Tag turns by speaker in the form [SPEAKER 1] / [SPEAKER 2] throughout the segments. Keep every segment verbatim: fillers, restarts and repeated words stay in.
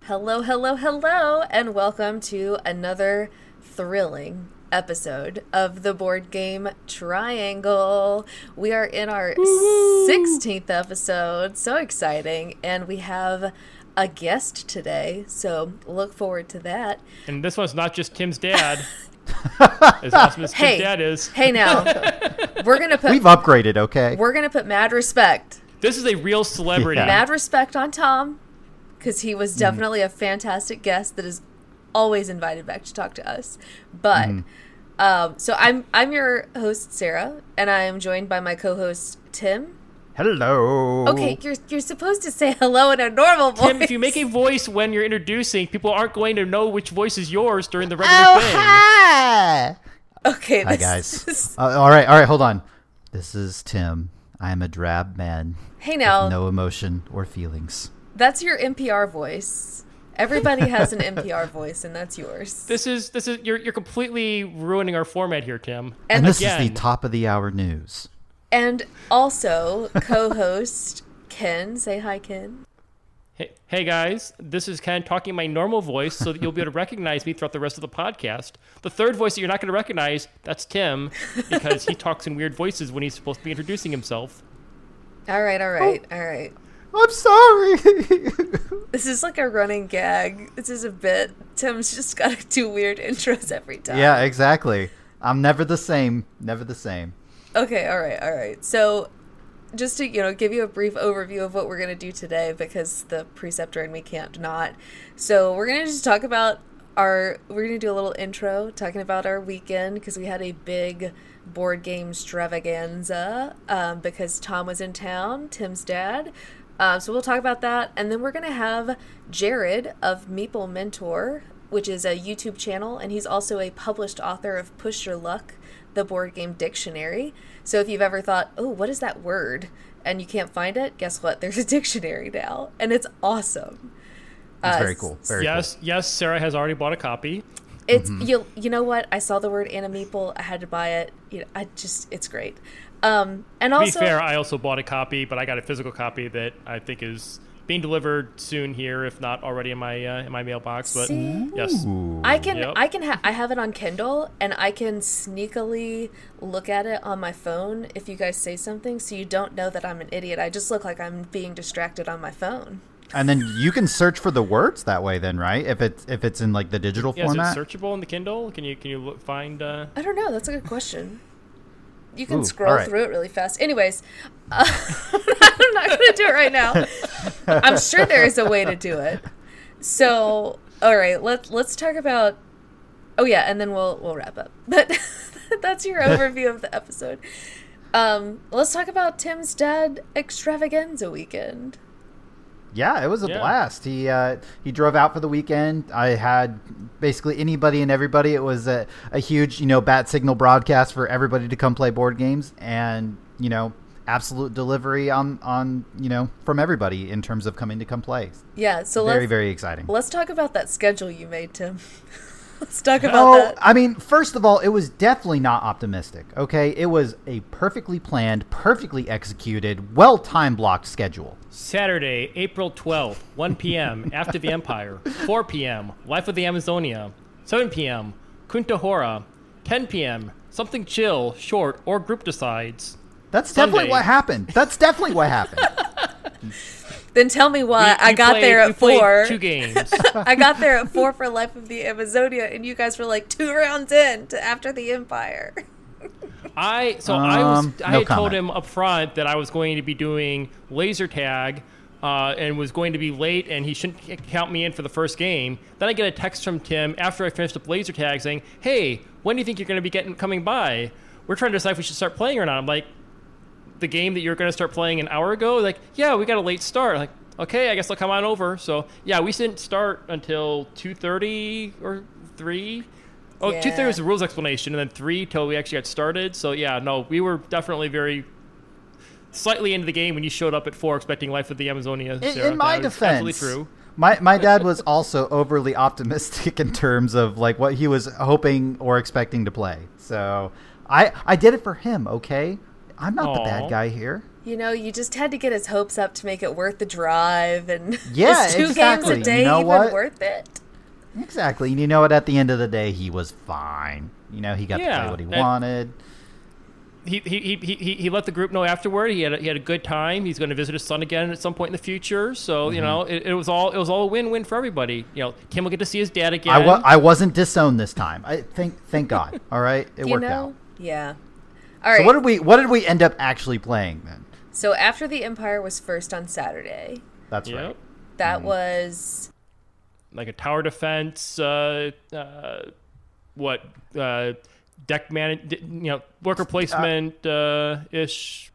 [SPEAKER 1] Hello, hello, hello, and welcome to another thrilling episode of the board game Triangle. We are in our Woo-hoo! sixteenth episode. So exciting. And we have a guest today, so look forward to that.
[SPEAKER 2] And this one's not just Tim's dad. As awesome as
[SPEAKER 1] hey,
[SPEAKER 2] Tim's dad is.
[SPEAKER 1] Hey now, we're gonna put
[SPEAKER 3] We've upgraded, okay?
[SPEAKER 1] We're gonna put mad respect.
[SPEAKER 2] This is a real celebrity.
[SPEAKER 3] Yeah.
[SPEAKER 1] Mad respect on Tom, because he was definitely mm. a fantastic guest that is always invited back to talk to us. But mm. um, so I'm I'm your host Sarah, and I'm joined by my co-host Tim.
[SPEAKER 3] Hello.
[SPEAKER 1] Okay, you're you're supposed to say hello in a normal voice.
[SPEAKER 2] Tim, if you make a voice when you're introducing, people aren't going to know which voice is yours during the regular
[SPEAKER 3] oh,
[SPEAKER 2] thing.
[SPEAKER 3] Hi.
[SPEAKER 1] Okay.
[SPEAKER 3] Hi guys. Is... Uh, all right, all right, hold on. This is Tim. I am a drab man.
[SPEAKER 1] Hey now.
[SPEAKER 3] With no emotion or feelings.
[SPEAKER 1] That's your N P R voice. Everybody has an N P R voice, and that's yours.
[SPEAKER 2] This is this is you're you're completely ruining our format here, Tim.
[SPEAKER 3] And, and this
[SPEAKER 2] again,
[SPEAKER 3] is the top of the hour news.
[SPEAKER 1] And also co-host Ken. Say hi, Ken.
[SPEAKER 2] Hey, hey guys, this is Ken talking my normal voice so that you'll be able to recognize me throughout the rest of the podcast. The third voice that you're not going to recognize, that's Tim, because he talks in weird voices when he's supposed to be introducing himself.
[SPEAKER 1] All right, all right, oh, all right.
[SPEAKER 3] I'm sorry.
[SPEAKER 1] This is like a running gag. This is a bit. Tim's just got to do weird intros every time.
[SPEAKER 3] Yeah, exactly. I'm never the same. Never the same.
[SPEAKER 1] Okay, all right, all right. So just to, you know, give you a brief overview of what we're going to do today, because the preceptor and me can't not. So we're going to just talk about our, we're going to do a little intro talking about our weekend, because we had a big board game extravaganza um, because Tom was in town, Tim's dad. Um, so we'll talk about that. And then we're going to have Jared of Meeple Mentor, which is a YouTube channel, and he's also a published author of Push Your Luck, the board game dictionary. So if you've ever thought, oh, what is that word? And you can't find it, guess what? There's a dictionary now, and it's awesome.
[SPEAKER 3] It's
[SPEAKER 1] uh,
[SPEAKER 3] very cool. Very
[SPEAKER 2] yes,
[SPEAKER 3] cool.
[SPEAKER 2] yes, Sarah has already bought a copy.
[SPEAKER 1] It's
[SPEAKER 3] mm-hmm.
[SPEAKER 1] you. You know what? I saw the word Animeeple. I had to buy it. You know, I just it's great. Um, and
[SPEAKER 2] to
[SPEAKER 1] also,
[SPEAKER 2] be fair, I also bought a copy, but I got a physical copy that I think is being delivered soon here, if not already in my uh, in my mailbox. But
[SPEAKER 1] See?
[SPEAKER 2] yes,
[SPEAKER 1] I can
[SPEAKER 2] yep.
[SPEAKER 1] I can ha- I have it on Kindle, and I can sneakily look at it on my phone if you guys say something, so you don't know that I'm an idiot. I just look like I'm being distracted on my phone.
[SPEAKER 3] And then you can search for the words that way, then, right? If it's if it's in like the digital
[SPEAKER 2] yeah,
[SPEAKER 3] format.
[SPEAKER 2] Is it searchable in the Kindle? Can you can you look, find? Uh...
[SPEAKER 1] I don't know. That's a good question. You can
[SPEAKER 3] Ooh,
[SPEAKER 1] scroll
[SPEAKER 3] right.
[SPEAKER 1] through it really fast. Anyways, uh, I'm not going to do it right now. I'm sure there is a way to do it. So, all right, let's let's talk about. Oh yeah, and then we'll we'll wrap up. But that's your overview of the episode. Um, let's talk about Tim's dad extravaganza weekend.
[SPEAKER 3] Yeah, it was a
[SPEAKER 2] yeah.
[SPEAKER 3] blast. He uh, he drove out for the weekend. I had basically anybody and everybody. It was a, a huge, you know, bat signal broadcast for everybody to come play board games, and you know, absolute delivery on, on you know from everybody in terms of coming to come play.
[SPEAKER 1] Yeah, so
[SPEAKER 3] very
[SPEAKER 1] let's,
[SPEAKER 3] very exciting.
[SPEAKER 1] Let's talk about that schedule you made, Tim. Let's talk about
[SPEAKER 3] oh,
[SPEAKER 1] that.
[SPEAKER 3] I mean, first of all, it was definitely not optimistic. Okay, it was a perfectly planned, perfectly executed, well time blocked schedule.
[SPEAKER 2] Saturday, April twelfth, one p.m. After the Empire. four p.m. Life of the Amazonia. seven p.m. Kunta Hora. ten p.m. Something chill, short, or group decides.
[SPEAKER 3] That's
[SPEAKER 2] Sunday.
[SPEAKER 3] definitely what happened. That's definitely what happened.
[SPEAKER 1] Then tell me why.
[SPEAKER 2] We,
[SPEAKER 1] I
[SPEAKER 2] we
[SPEAKER 1] got
[SPEAKER 2] played,
[SPEAKER 1] there
[SPEAKER 2] we
[SPEAKER 1] at four.
[SPEAKER 2] played two games.
[SPEAKER 1] I got there at four for Life of the Amazonia, and you guys were like two rounds in to After the Empire.
[SPEAKER 2] I so
[SPEAKER 3] Um,
[SPEAKER 2] I was I
[SPEAKER 3] no
[SPEAKER 2] had told
[SPEAKER 3] comment.
[SPEAKER 2] him up front that I was going to be doing laser tag, uh, and was going to be late, and he shouldn't count me in for the first game. Then I get a text from Tim after I finished up laser tag saying, "Hey, when do you think you're going to be getting coming by? We're trying to decide if we should start playing or not." I'm like, "The game that you're going to start playing an hour ago?" Like, "Yeah, we got a late start." I'm like, okay, I guess I'll come on over. So yeah, we didn't start until two thirty or three. Oh,
[SPEAKER 1] Yeah.
[SPEAKER 2] two thirty was the rules explanation, and then three till we actually got started. So yeah, no, we were definitely very slightly into the game when you showed up at four expecting Life of the Amazonia.
[SPEAKER 3] In,
[SPEAKER 2] Sarah.
[SPEAKER 3] in my
[SPEAKER 2] That was
[SPEAKER 3] defense,
[SPEAKER 2] absolutely true.
[SPEAKER 3] My my dad was also overly optimistic in terms of like what he was hoping or expecting to play. So I I did it for him. Okay, I'm not
[SPEAKER 2] Aww.
[SPEAKER 3] the bad guy here.
[SPEAKER 1] You know, you just had to get his hopes up to make it worth the drive, and
[SPEAKER 3] Yeah,
[SPEAKER 1] is two
[SPEAKER 3] exactly.
[SPEAKER 1] games a day
[SPEAKER 3] You know
[SPEAKER 1] even
[SPEAKER 3] what?
[SPEAKER 1] worth it?
[SPEAKER 3] Exactly. And you know what? At the end of the day, he was fine. You know, he got
[SPEAKER 2] Yeah,
[SPEAKER 3] to play what he
[SPEAKER 2] and-
[SPEAKER 3] wanted.
[SPEAKER 2] He, he, he, he, he let the group know afterward. He had a, he had a good time. He's going to visit his son again at some point in the future. So you know, it, it was all it was all a win win for everybody. You know, Tim will get to see his dad again.
[SPEAKER 3] I, wa- I wasn't disowned this time. I think, thank God. All right, it
[SPEAKER 1] You
[SPEAKER 3] worked
[SPEAKER 1] know?
[SPEAKER 3] out.
[SPEAKER 1] Yeah. All right.
[SPEAKER 3] So what did we what did we end up actually playing then?
[SPEAKER 1] So after the Empire was first on Saturday,
[SPEAKER 3] That's
[SPEAKER 2] Yep.
[SPEAKER 3] right.
[SPEAKER 1] that was
[SPEAKER 2] Like a tower defense. Uh, uh, what uh, deck man? You know, worker placement uh, ish.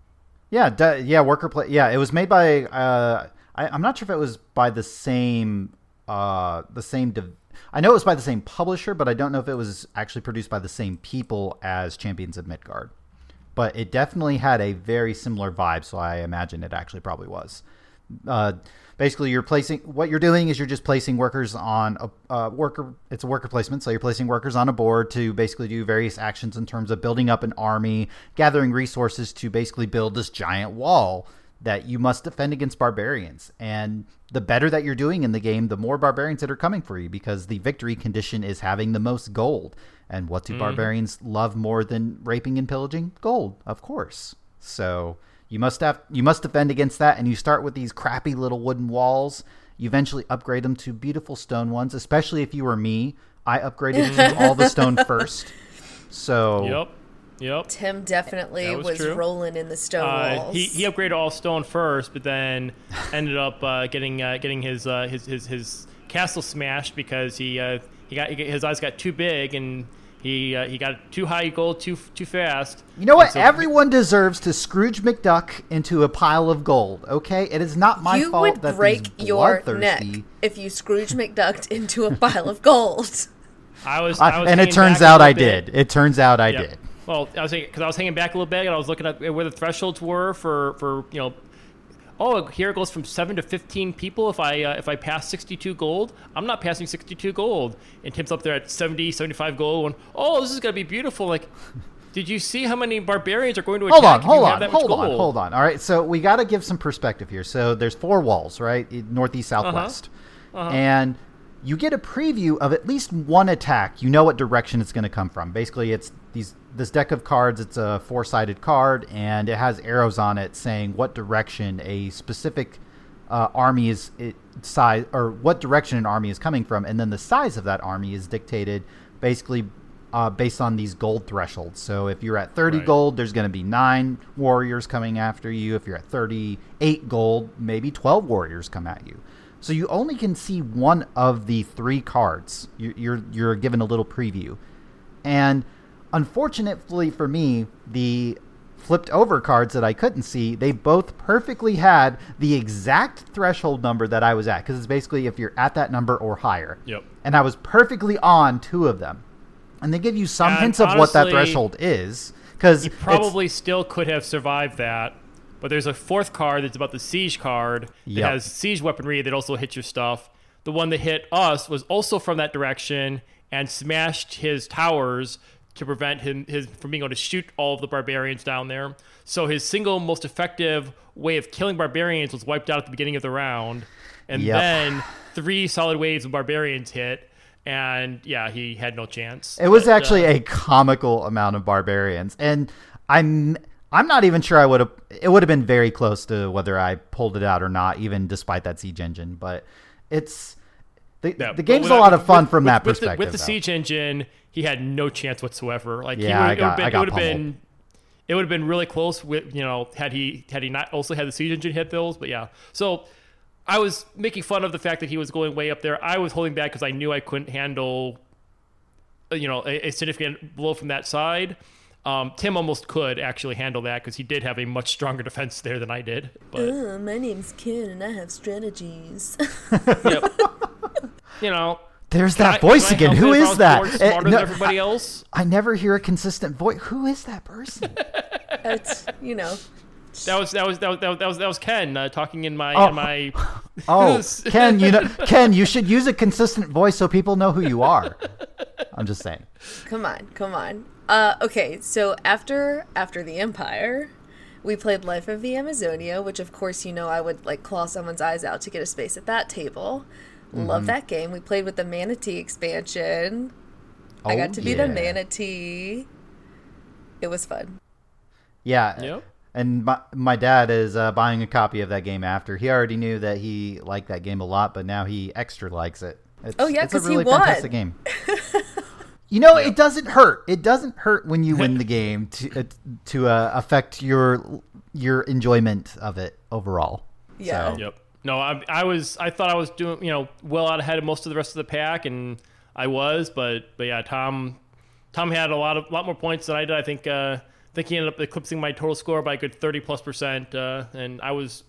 [SPEAKER 3] Yeah, de- yeah, worker play. Yeah, it was made by. Uh, I, I'm not sure if it was by the same. Uh, the same. Div- I know it was by the same publisher, but I don't know if it was actually produced by the same people as Champions of Midgard. But it definitely had a very similar vibe, so I imagine it actually probably was. Uh, basically, you're placing what you're doing is you're just placing workers on a uh, worker. It's a worker placement, so you're placing workers on a board to basically do various actions in terms of building up an army, gathering resources to basically build this giant wall that you must defend against barbarians. And the better that you're doing in the game, the more barbarians that are coming for you, because the victory condition is having the most gold. And what do mm-hmm. barbarians love more than raping and pillaging? Gold, of course. So you must have you must defend against that, and you start with these crappy little wooden walls. You eventually upgrade them to beautiful stone ones, especially if you were me. I upgraded to all the stone first. So
[SPEAKER 2] Yep. Yep.
[SPEAKER 1] Tim definitely
[SPEAKER 2] was
[SPEAKER 1] was,
[SPEAKER 2] true.
[SPEAKER 1] rolling in the stone
[SPEAKER 2] Uh,
[SPEAKER 1] walls.
[SPEAKER 2] he he upgraded all stone first, but then ended up uh, getting uh, getting his, uh, his his his castle smashed because he uh, he got he, his eyes got too big and he uh, he got too high gold too too fast.
[SPEAKER 3] You know what?
[SPEAKER 2] So
[SPEAKER 3] Everyone deserves to Scrooge McDuck into a pile of gold. Okay, it is not my
[SPEAKER 1] you
[SPEAKER 3] fault
[SPEAKER 1] would
[SPEAKER 3] that
[SPEAKER 1] break
[SPEAKER 3] these
[SPEAKER 1] your
[SPEAKER 3] bloodthirsty.
[SPEAKER 1] neck if you Scrooge McDucked into a pile of gold.
[SPEAKER 2] I was,
[SPEAKER 3] I,
[SPEAKER 2] I was
[SPEAKER 3] and it
[SPEAKER 2] hanging
[SPEAKER 3] turns
[SPEAKER 2] back a
[SPEAKER 3] out
[SPEAKER 2] little
[SPEAKER 3] I
[SPEAKER 2] bit.
[SPEAKER 3] did. It turns out I
[SPEAKER 2] Yep.
[SPEAKER 3] did.
[SPEAKER 2] Well, I was because I was hanging back a little bit, and I was looking at where the thresholds were for, for you know, oh, here it goes from seven to fifteen people if I uh, if I pass sixty-two gold. I'm not passing sixty-two gold, and Tim's up there at seventy, seventy-five gold. And oh, this is gonna be beautiful. Like, did you see how many barbarians are going to attack?
[SPEAKER 3] Hold on,
[SPEAKER 2] if you
[SPEAKER 3] hold
[SPEAKER 2] have
[SPEAKER 3] on,
[SPEAKER 2] that much
[SPEAKER 3] hold on,
[SPEAKER 2] gold?
[SPEAKER 3] hold on. All right, so we got to give some perspective here. So there's four walls, right? Northeast, southwest,
[SPEAKER 2] Uh-huh.
[SPEAKER 3] and you get a preview of at least one attack. You know what direction it's going to come from. Basically, it's these this deck of cards. It's a four-sided card, and it has arrows on it saying what direction a specific uh, army is it, size, or what direction an army is coming from, and then the size of that army is dictated basically uh, based on these gold thresholds. So if you're at thirty
[SPEAKER 2] Right.
[SPEAKER 3] gold, there's going to be nine warriors coming after you. If you're at thirty-eight gold, maybe twelve warriors come at you. So you only can see one of the three cards. You're, you're you're given a little preview, and unfortunately for me, the flipped over cards that I couldn't see, they both perfectly had the exact threshold number that I was at, because it's basically if you're at that number or higher.
[SPEAKER 2] Yep.
[SPEAKER 3] And I was perfectly on two of them, and they give you some
[SPEAKER 2] And
[SPEAKER 3] hints of what that
[SPEAKER 2] honestly,
[SPEAKER 3] threshold is, because
[SPEAKER 2] You probably still could have survived that. But there's a fourth card that's about the siege card that
[SPEAKER 3] Yep.
[SPEAKER 2] has siege weaponry that also hits your stuff. The one that hit us was also from that direction and smashed his towers to prevent him his from being able to shoot all of the barbarians down there. So his single most effective way of killing barbarians was wiped out at the beginning of the round. And
[SPEAKER 3] Yep.
[SPEAKER 2] then three solid waves of barbarians hit. And yeah, he had no chance.
[SPEAKER 3] It was
[SPEAKER 2] But,
[SPEAKER 3] actually
[SPEAKER 2] uh,
[SPEAKER 3] a comical amount of barbarians, and I'm I'm not even sure I would have. It would have been very close to whether I pulled it out or not, even despite that siege engine. But it's the
[SPEAKER 2] Yeah,
[SPEAKER 3] the
[SPEAKER 2] but
[SPEAKER 3] game's
[SPEAKER 2] with-
[SPEAKER 3] a lot of fun
[SPEAKER 2] with-
[SPEAKER 3] from
[SPEAKER 2] with-
[SPEAKER 3] that
[SPEAKER 2] with
[SPEAKER 3] perspective.
[SPEAKER 2] The, with the
[SPEAKER 3] though.
[SPEAKER 2] siege engine, he had no chance whatsoever. Like
[SPEAKER 3] Yeah,
[SPEAKER 2] he
[SPEAKER 3] I
[SPEAKER 2] would,
[SPEAKER 3] got-
[SPEAKER 2] it
[SPEAKER 3] I got
[SPEAKER 2] would have been,
[SPEAKER 3] pummeled.
[SPEAKER 2] it would have been really close with you know had he had he not also had the siege engine hit those. But yeah, so I was making fun of the fact that he was going way up there. I was holding back because I knew I couldn't handle uh, you know a, a significant blow from that side. Um, Tim almost could actually handle that because he did have a much stronger defense there than I did. But
[SPEAKER 1] Uh, my name's Ken and I have strategies.
[SPEAKER 2] yep. you know.
[SPEAKER 3] There's
[SPEAKER 2] can
[SPEAKER 3] that
[SPEAKER 2] I-
[SPEAKER 3] voice
[SPEAKER 2] can I
[SPEAKER 3] again.
[SPEAKER 2] help
[SPEAKER 3] Who
[SPEAKER 2] it if I
[SPEAKER 3] is
[SPEAKER 2] was
[SPEAKER 3] that?
[SPEAKER 2] more
[SPEAKER 3] Uh,
[SPEAKER 2] Smarter
[SPEAKER 3] no,
[SPEAKER 2] than everybody else.
[SPEAKER 3] I never hear a consistent voice. Who is that person?
[SPEAKER 1] It's, you know.
[SPEAKER 2] That was that was that was that was that was, that was Ken uh, talking in my
[SPEAKER 3] Oh.
[SPEAKER 2] in my.
[SPEAKER 3] Oh, Ken, you know, Ken, you should use a consistent voice so people know who you are. I'm just saying.
[SPEAKER 1] Come on, come on. Uh, okay, so after after the Empire, We played Life of the Amazonia, which of course you know I would like claw someone's eyes out to get a space at that table. Mm-hmm. Love that game. We played with the Manatee expansion. Oh, I got to be yeah. the Manatee. It was fun.
[SPEAKER 3] Yeah.
[SPEAKER 2] Yep.
[SPEAKER 3] And my, my dad is uh, buying a copy of that game after. He already knew that he liked that game a lot, but now he extra likes it. It's,
[SPEAKER 1] oh, yeah,
[SPEAKER 3] because
[SPEAKER 1] he won. It's a really fantastic
[SPEAKER 3] game. You know, yeah. it doesn't hurt. It doesn't hurt when you win the game to uh, to uh, affect your your enjoyment of it overall.
[SPEAKER 1] Yeah.
[SPEAKER 3] So.
[SPEAKER 2] Yep. No, I, I was. I thought I was doing, you know, well out ahead of most of the rest of the pack, and I was. But but yeah, Tom Tom had a lot of lot more points than I did. I think uh, I think he ended up eclipsing my total score by a good thirty plus percent, uh, and I was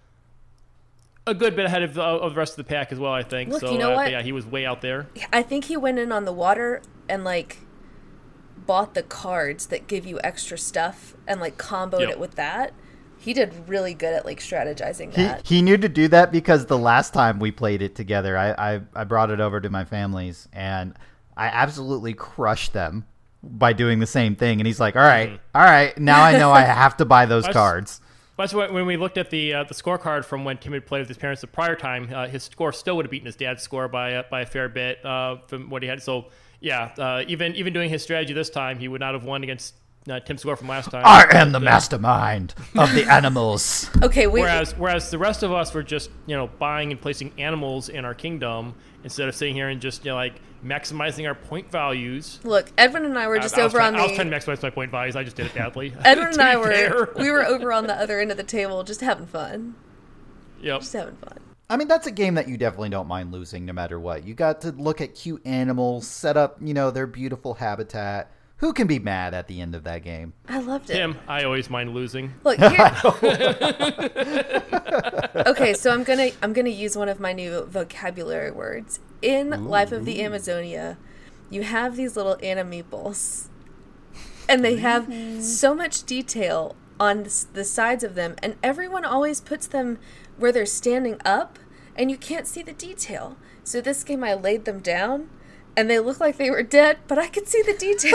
[SPEAKER 2] a good bit ahead of the, of the rest of the pack as well, I think.
[SPEAKER 1] Look,
[SPEAKER 2] so
[SPEAKER 1] you know
[SPEAKER 2] uh,
[SPEAKER 1] what?
[SPEAKER 2] Yeah, he was way out there.
[SPEAKER 1] I think he went in on the water and like bought the cards that give you extra stuff and like comboed
[SPEAKER 2] yep.
[SPEAKER 1] it with that. He did really good at like strategizing that.
[SPEAKER 3] He, he knew to do that because the last time we played it together, I, I, I brought it over to my family's and I absolutely crushed them by doing the same thing. And he's like, all right, mm-hmm. all right, now I know I have to buy those cards.
[SPEAKER 2] That's what, when we looked at the uh, the scorecard from when Tim had played with his parents the prior time, uh, his score still would have beaten his dad's score by uh, by a fair bit uh, from what he had. So yeah, uh, even even doing his strategy this time, he would not have won against uh, Tim's score from last time.
[SPEAKER 3] I am the uh, mastermind of the animals.
[SPEAKER 1] Okay, wait.
[SPEAKER 2] Whereas whereas the rest of us were just, you know, buying and placing animals in our kingdom instead of sitting here and just, you know, like maximizing our point values.
[SPEAKER 1] Look, Edwin and I were just
[SPEAKER 2] I, I
[SPEAKER 1] over
[SPEAKER 2] trying,
[SPEAKER 1] on the.
[SPEAKER 2] I was trying to maximize my point values. I just did it badly.
[SPEAKER 1] Edwin and I were we were over on the other end of the table, just having fun.
[SPEAKER 2] Yep.
[SPEAKER 1] Just having fun.
[SPEAKER 3] I mean, that's a game that you definitely don't mind losing, no matter what. You got to look at cute animals, set up, you know, their beautiful habitat. Who can be mad at the end of that game?
[SPEAKER 1] I loved it.
[SPEAKER 2] Tim, I always mind losing.
[SPEAKER 1] Look here. Okay, so I'm gonna I'm gonna use one of my new vocabulary words. In Ooh. Life of the Amazonia, you have these little animeeples, and they have so much detail on the sides of them, and everyone always puts them where they're standing up, and you can't see the detail. So this game, I laid them down, and they look like they were dead, but I could see the detail.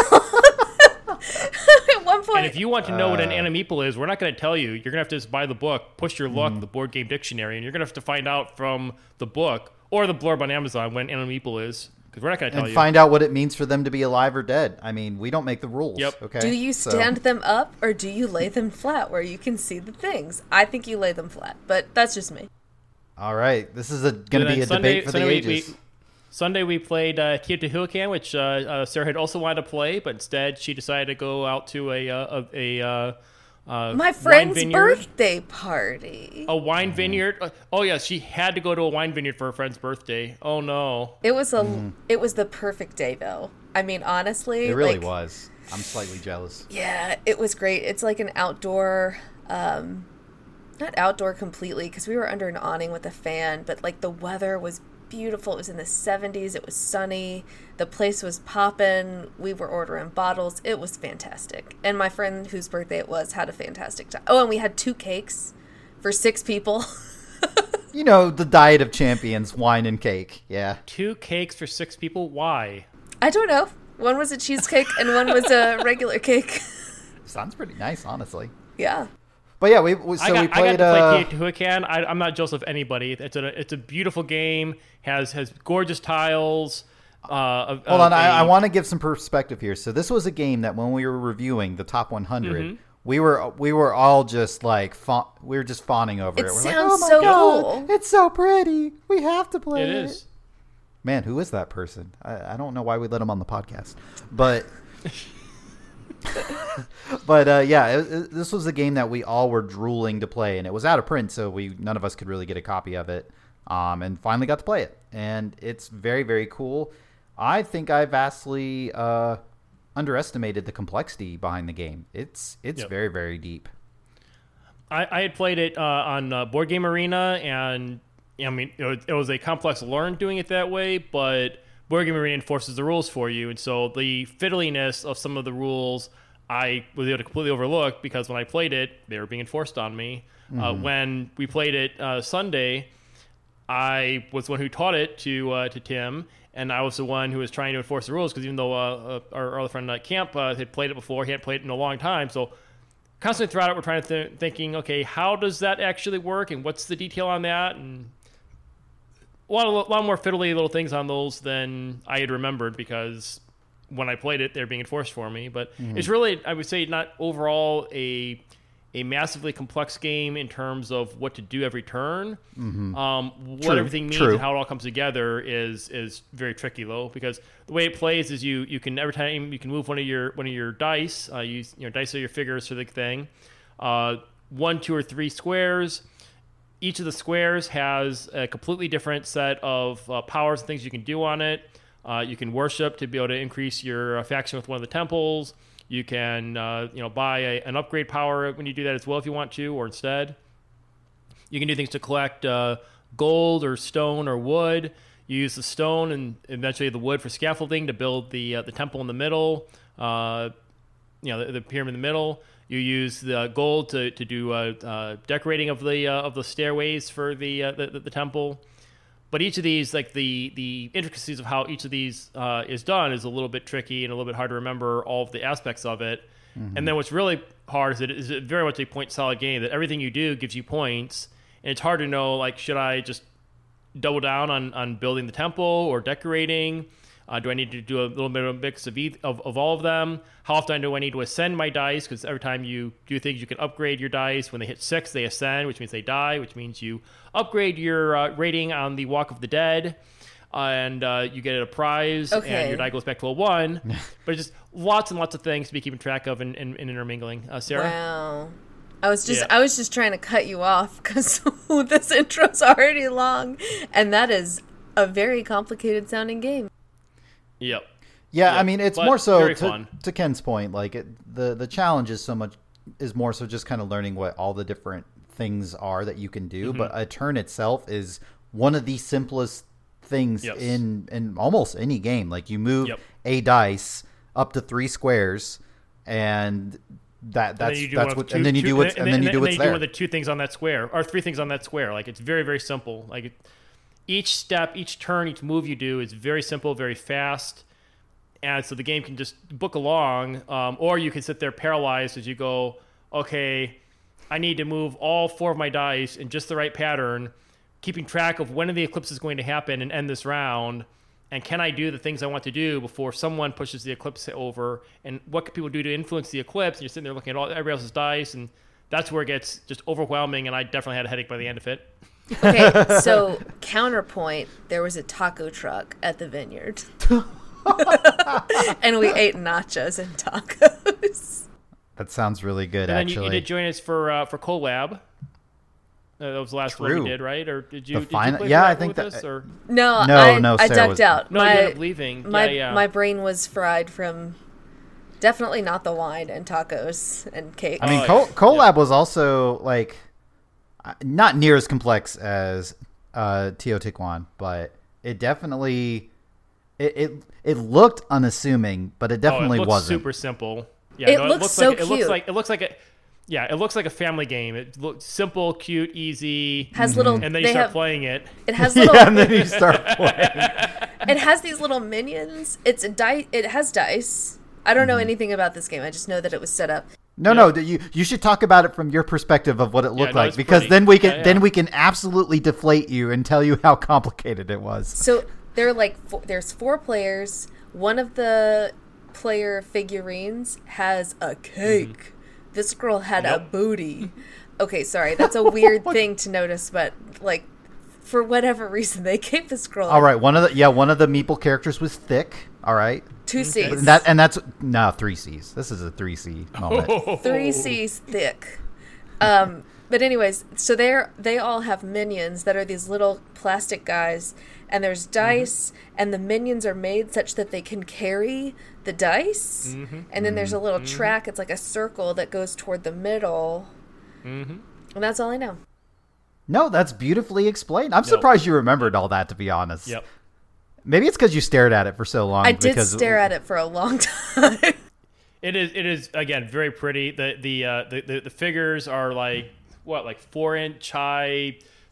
[SPEAKER 1] At one point.
[SPEAKER 2] And if you want to know uh, what an animeeple is, we're not going to tell you. You're going to have to just buy the book, Push Your Luck, mm-hmm. the board game dictionary, and you're going to have to find out from the book or the blurb on Amazon what an animeeple is, because we're not going to tell
[SPEAKER 3] and
[SPEAKER 2] you.
[SPEAKER 3] And find out what it means for them to be alive or dead. I mean, we don't make the rules.
[SPEAKER 2] Yep.
[SPEAKER 3] Okay.
[SPEAKER 1] Do you stand so. them up or do you lay them flat where you can see the things? I think you lay them flat, but that's just me.
[SPEAKER 3] All right. This is going to be a
[SPEAKER 2] Sunday,
[SPEAKER 3] debate for
[SPEAKER 2] Sunday
[SPEAKER 3] the
[SPEAKER 2] we,
[SPEAKER 3] ages.
[SPEAKER 2] We, Sunday we played uh, Teotihuacan, which uh, uh, Sarah had also wanted to play, but instead she decided to go out to a uh, a, a uh, uh,
[SPEAKER 1] my friend's birthday party.
[SPEAKER 2] A wine vineyard. Uh, oh yeah, she had to go to a wine vineyard for her friend's birthday. Oh no.
[SPEAKER 1] It was a mm. it was the perfect day though. I mean, honestly,
[SPEAKER 3] it really
[SPEAKER 1] like,
[SPEAKER 3] was. I'm slightly jealous.
[SPEAKER 1] Yeah, it was great. It's like an outdoor. Um, not outdoor completely because we were under an awning with a fan, but like the weather was beautiful. It was in the seventies. It was sunny. The place was popping. We were ordering bottles. It was fantastic. And my friend whose birthday it was had a fantastic time. Oh, and we had two cakes for six people.
[SPEAKER 3] You know, the diet of champions, wine and cake. Yeah.
[SPEAKER 2] Two cakes for six people? Why?
[SPEAKER 1] I don't know. One was a cheesecake and one was a regular cake.
[SPEAKER 3] Sounds pretty nice, honestly.
[SPEAKER 1] Yeah.
[SPEAKER 3] But yeah, we so
[SPEAKER 2] I got,
[SPEAKER 3] we played.
[SPEAKER 2] I got to
[SPEAKER 3] uh,
[SPEAKER 2] play Teotihuacan. I, I'm not jealous of anybody. It's a it's a beautiful game. has has gorgeous tiles. Uh,
[SPEAKER 3] Hold on, a, I, I want to give some perspective here. So this was a game that when we were reviewing the top one hundred, mm-hmm. we were we were all just like fa- we were just fawning over it.
[SPEAKER 1] It
[SPEAKER 3] We're
[SPEAKER 1] sounds
[SPEAKER 3] like, oh my
[SPEAKER 1] so
[SPEAKER 3] God,
[SPEAKER 1] cool.
[SPEAKER 3] It's so pretty. We have to play
[SPEAKER 2] it.
[SPEAKER 3] It
[SPEAKER 2] is.
[SPEAKER 3] Man, who is that person? I, I don't know why we let him on the podcast, but. But uh, yeah, it, it, this was a game that we all were drooling to play, and it was out of print, so we none of us could really get a copy of it. Um, and finally got to play it, and it's very, very cool. I think I vastly uh, underestimated the complexity behind the game. It's it's yep. very, very deep.
[SPEAKER 2] I, I had played it uh, on uh, Board Game Arena, and I mean it was, it was a complex learn doing it that way, but Board Game Arena enforces the rules for you, and so the fiddliness of some of the rules I was able to completely overlook because when I played it, they were being enforced on me. Mm-hmm. Uh, when we played it uh, Sunday, I was the one who taught it to uh, to Tim, and I was the one who was trying to enforce the rules because even though uh, uh, our, our other friend uh, Camp uh, had played it before, he hadn't played it in a long time, so constantly throughout it, we're trying to th- thinking, okay, how does that actually work, and what's the detail on that, and a lot, of, a lot more fiddly little things on those than I had remembered because when I played it, they're being enforced for me. But mm-hmm. it's really, I would say, not overall a a massively complex game in terms of what to do every turn. Mm-hmm. Um, what
[SPEAKER 3] True.
[SPEAKER 2] everything means
[SPEAKER 3] True.
[SPEAKER 2] and how it all comes together is is very tricky though, because the way it plays is you you can every time you can move one of your one of your dice. Uh, you you know dice are your figures for the thing. Uh, one, two, or three squares. Each of the squares has a completely different set of uh, powers and things you can do on it. Uh, you can worship to be able to increase your uh, faction with one of the temples. You can, uh, you know, buy a, an upgrade power when you do that as well if you want to, or instead. You can do things to collect uh, gold or stone or wood. You use the stone and eventually the wood for scaffolding to build the uh, the temple in the middle. Uh, you know, the, the pyramid in the middle. You use the gold to to do uh, uh, decorating of the uh, of the stairways for the, uh, the the temple. But each of these, like the the intricacies of how each of these uh, is done, is a little bit tricky and a little bit hard to remember all of the aspects of it. Mm-hmm. And then what's really hard is it is very much a point solid game that everything you do gives you points, and it's hard to know, like, should I just double down on, on building the temple or decorating? Uh, do I need to do a little bit of a mix of, each, of of all of them? How often do I need to ascend my dice? Because every time you do things, you can upgrade your dice. When they hit six, they ascend, which means they die, which means you upgrade your uh, rating on the Walk of the Dead, uh, and uh, you get a prize,
[SPEAKER 1] Okay.
[SPEAKER 2] and your die goes back to a one. But it's just lots and lots of things to be keeping track of and, and, and intermingling. Uh, Sarah?
[SPEAKER 1] Wow. I was just
[SPEAKER 2] Yeah.
[SPEAKER 1] I was just trying to cut you off because this intro's already long, and that is a very complicated sounding game.
[SPEAKER 2] Yep.
[SPEAKER 3] Yeah,
[SPEAKER 2] Yep.
[SPEAKER 3] I mean, it's
[SPEAKER 2] But
[SPEAKER 3] more so
[SPEAKER 2] very
[SPEAKER 3] to,
[SPEAKER 2] fun.
[SPEAKER 3] to Ken's point. Like it, the the challenge is so much is more so just kind of learning what all the different things are that you can do.
[SPEAKER 2] Mm-hmm.
[SPEAKER 3] But a turn itself is one of the simplest things
[SPEAKER 2] Yes.
[SPEAKER 3] in in almost any game. Like you move
[SPEAKER 2] Yep.
[SPEAKER 3] a dice up to three squares, and that that's
[SPEAKER 2] And then you do
[SPEAKER 3] that's
[SPEAKER 2] one of
[SPEAKER 3] what,
[SPEAKER 2] two-
[SPEAKER 3] and then you
[SPEAKER 2] two-
[SPEAKER 3] do what's and then you do what's
[SPEAKER 2] you
[SPEAKER 3] there.
[SPEAKER 2] do one of the two things on that square, or three things on that square. Like, it's very, very simple. Like, it, each step, each turn, each move you do is very simple, very fast, and so the game can just book along. Um, or you can sit there paralyzed as you go, okay, I need to move all four of my dice in just the right pattern, keeping track of when the eclipse is going to happen and end this round. And can I do the things I want to do before someone pushes the eclipse over? And what can people do to influence the eclipse? And you're sitting there looking at all everybody else's dice, and that's where it gets just overwhelming. And I definitely had a headache by the end of it.
[SPEAKER 1] Okay, so counterpoint, there was a taco truck at the vineyard. And we ate nachos and tacos.
[SPEAKER 3] That sounds really good,
[SPEAKER 2] And then you,
[SPEAKER 3] actually.
[SPEAKER 2] you did join us for uh, for collab. Uh, that was the last one
[SPEAKER 3] True.
[SPEAKER 2] we did, right? Or did you?
[SPEAKER 3] The
[SPEAKER 2] did
[SPEAKER 3] final-
[SPEAKER 2] you play
[SPEAKER 3] yeah,
[SPEAKER 2] collab
[SPEAKER 3] I think
[SPEAKER 2] with
[SPEAKER 3] that-
[SPEAKER 2] us, or?
[SPEAKER 1] No,
[SPEAKER 3] No,
[SPEAKER 1] I,
[SPEAKER 3] no,
[SPEAKER 1] I
[SPEAKER 3] Sarah
[SPEAKER 1] ducked
[SPEAKER 3] was-
[SPEAKER 1] out.
[SPEAKER 2] No, you
[SPEAKER 1] my,
[SPEAKER 2] ended up leaving.
[SPEAKER 1] My,
[SPEAKER 2] yeah, yeah.
[SPEAKER 1] my brain was fried from definitely not the wine and tacos and cake.
[SPEAKER 3] I mean,
[SPEAKER 2] Oh,
[SPEAKER 3] Col-
[SPEAKER 2] yeah.
[SPEAKER 3] collab was also like uh, not near as complex as uh, Teotihuacan, but it definitely it, it it looked unassuming, but it definitely
[SPEAKER 2] oh, it looks
[SPEAKER 3] wasn't.
[SPEAKER 2] super simple. Yeah,
[SPEAKER 1] It
[SPEAKER 2] no,
[SPEAKER 1] looks so
[SPEAKER 2] like, It looks
[SPEAKER 1] cute.
[SPEAKER 2] like it looks like a yeah, it looks like a family game. It looks simple, cute, easy,
[SPEAKER 1] has little.
[SPEAKER 2] and then
[SPEAKER 1] they
[SPEAKER 2] you start
[SPEAKER 1] have,
[SPEAKER 2] playing it.
[SPEAKER 1] It has little.
[SPEAKER 3] Yeah, and then you start playing.
[SPEAKER 1] It has these little minions. It's a dice. It has dice. I don't know anything about this game. I just know that it was set up.
[SPEAKER 3] No,
[SPEAKER 2] Yep.
[SPEAKER 3] no, that you you should talk about it from your perspective of what it looked
[SPEAKER 2] no,
[SPEAKER 3] like,
[SPEAKER 2] it's
[SPEAKER 3] because
[SPEAKER 2] pretty.
[SPEAKER 3] then we can
[SPEAKER 2] Yeah, yeah.
[SPEAKER 3] then we can absolutely deflate you and tell you how complicated it was.
[SPEAKER 1] So there are like four, there's four players. One of the player figurines has a cake. This girl had a
[SPEAKER 2] Yep.
[SPEAKER 1] booty. Okay, sorry, that's a weird thing to notice, but like for whatever reason they gave this girl
[SPEAKER 3] All right, one of the yeah one of the meeple characters was thick. All right,
[SPEAKER 1] two C's.
[SPEAKER 3] and that and that's no three C's. This is a three C moment.
[SPEAKER 1] Three C's thick. Um, but anyways, so they're they all have minions that are these little plastic guys, and there's dice, and the minions are made such that they can carry the dice, and then there's a little track. It's like a circle that goes toward the middle,
[SPEAKER 2] Mm-hmm.
[SPEAKER 1] and that's all I know.
[SPEAKER 3] No, that's beautifully explained. I'm surprised you remembered all that, to be honest.
[SPEAKER 2] Yep.
[SPEAKER 3] Maybe it's because you stared at it for so long.
[SPEAKER 1] I did
[SPEAKER 3] because
[SPEAKER 1] stare at it for a long time.
[SPEAKER 2] It is. It is again very pretty. The the uh, the, the the figures are like what, like four inch high,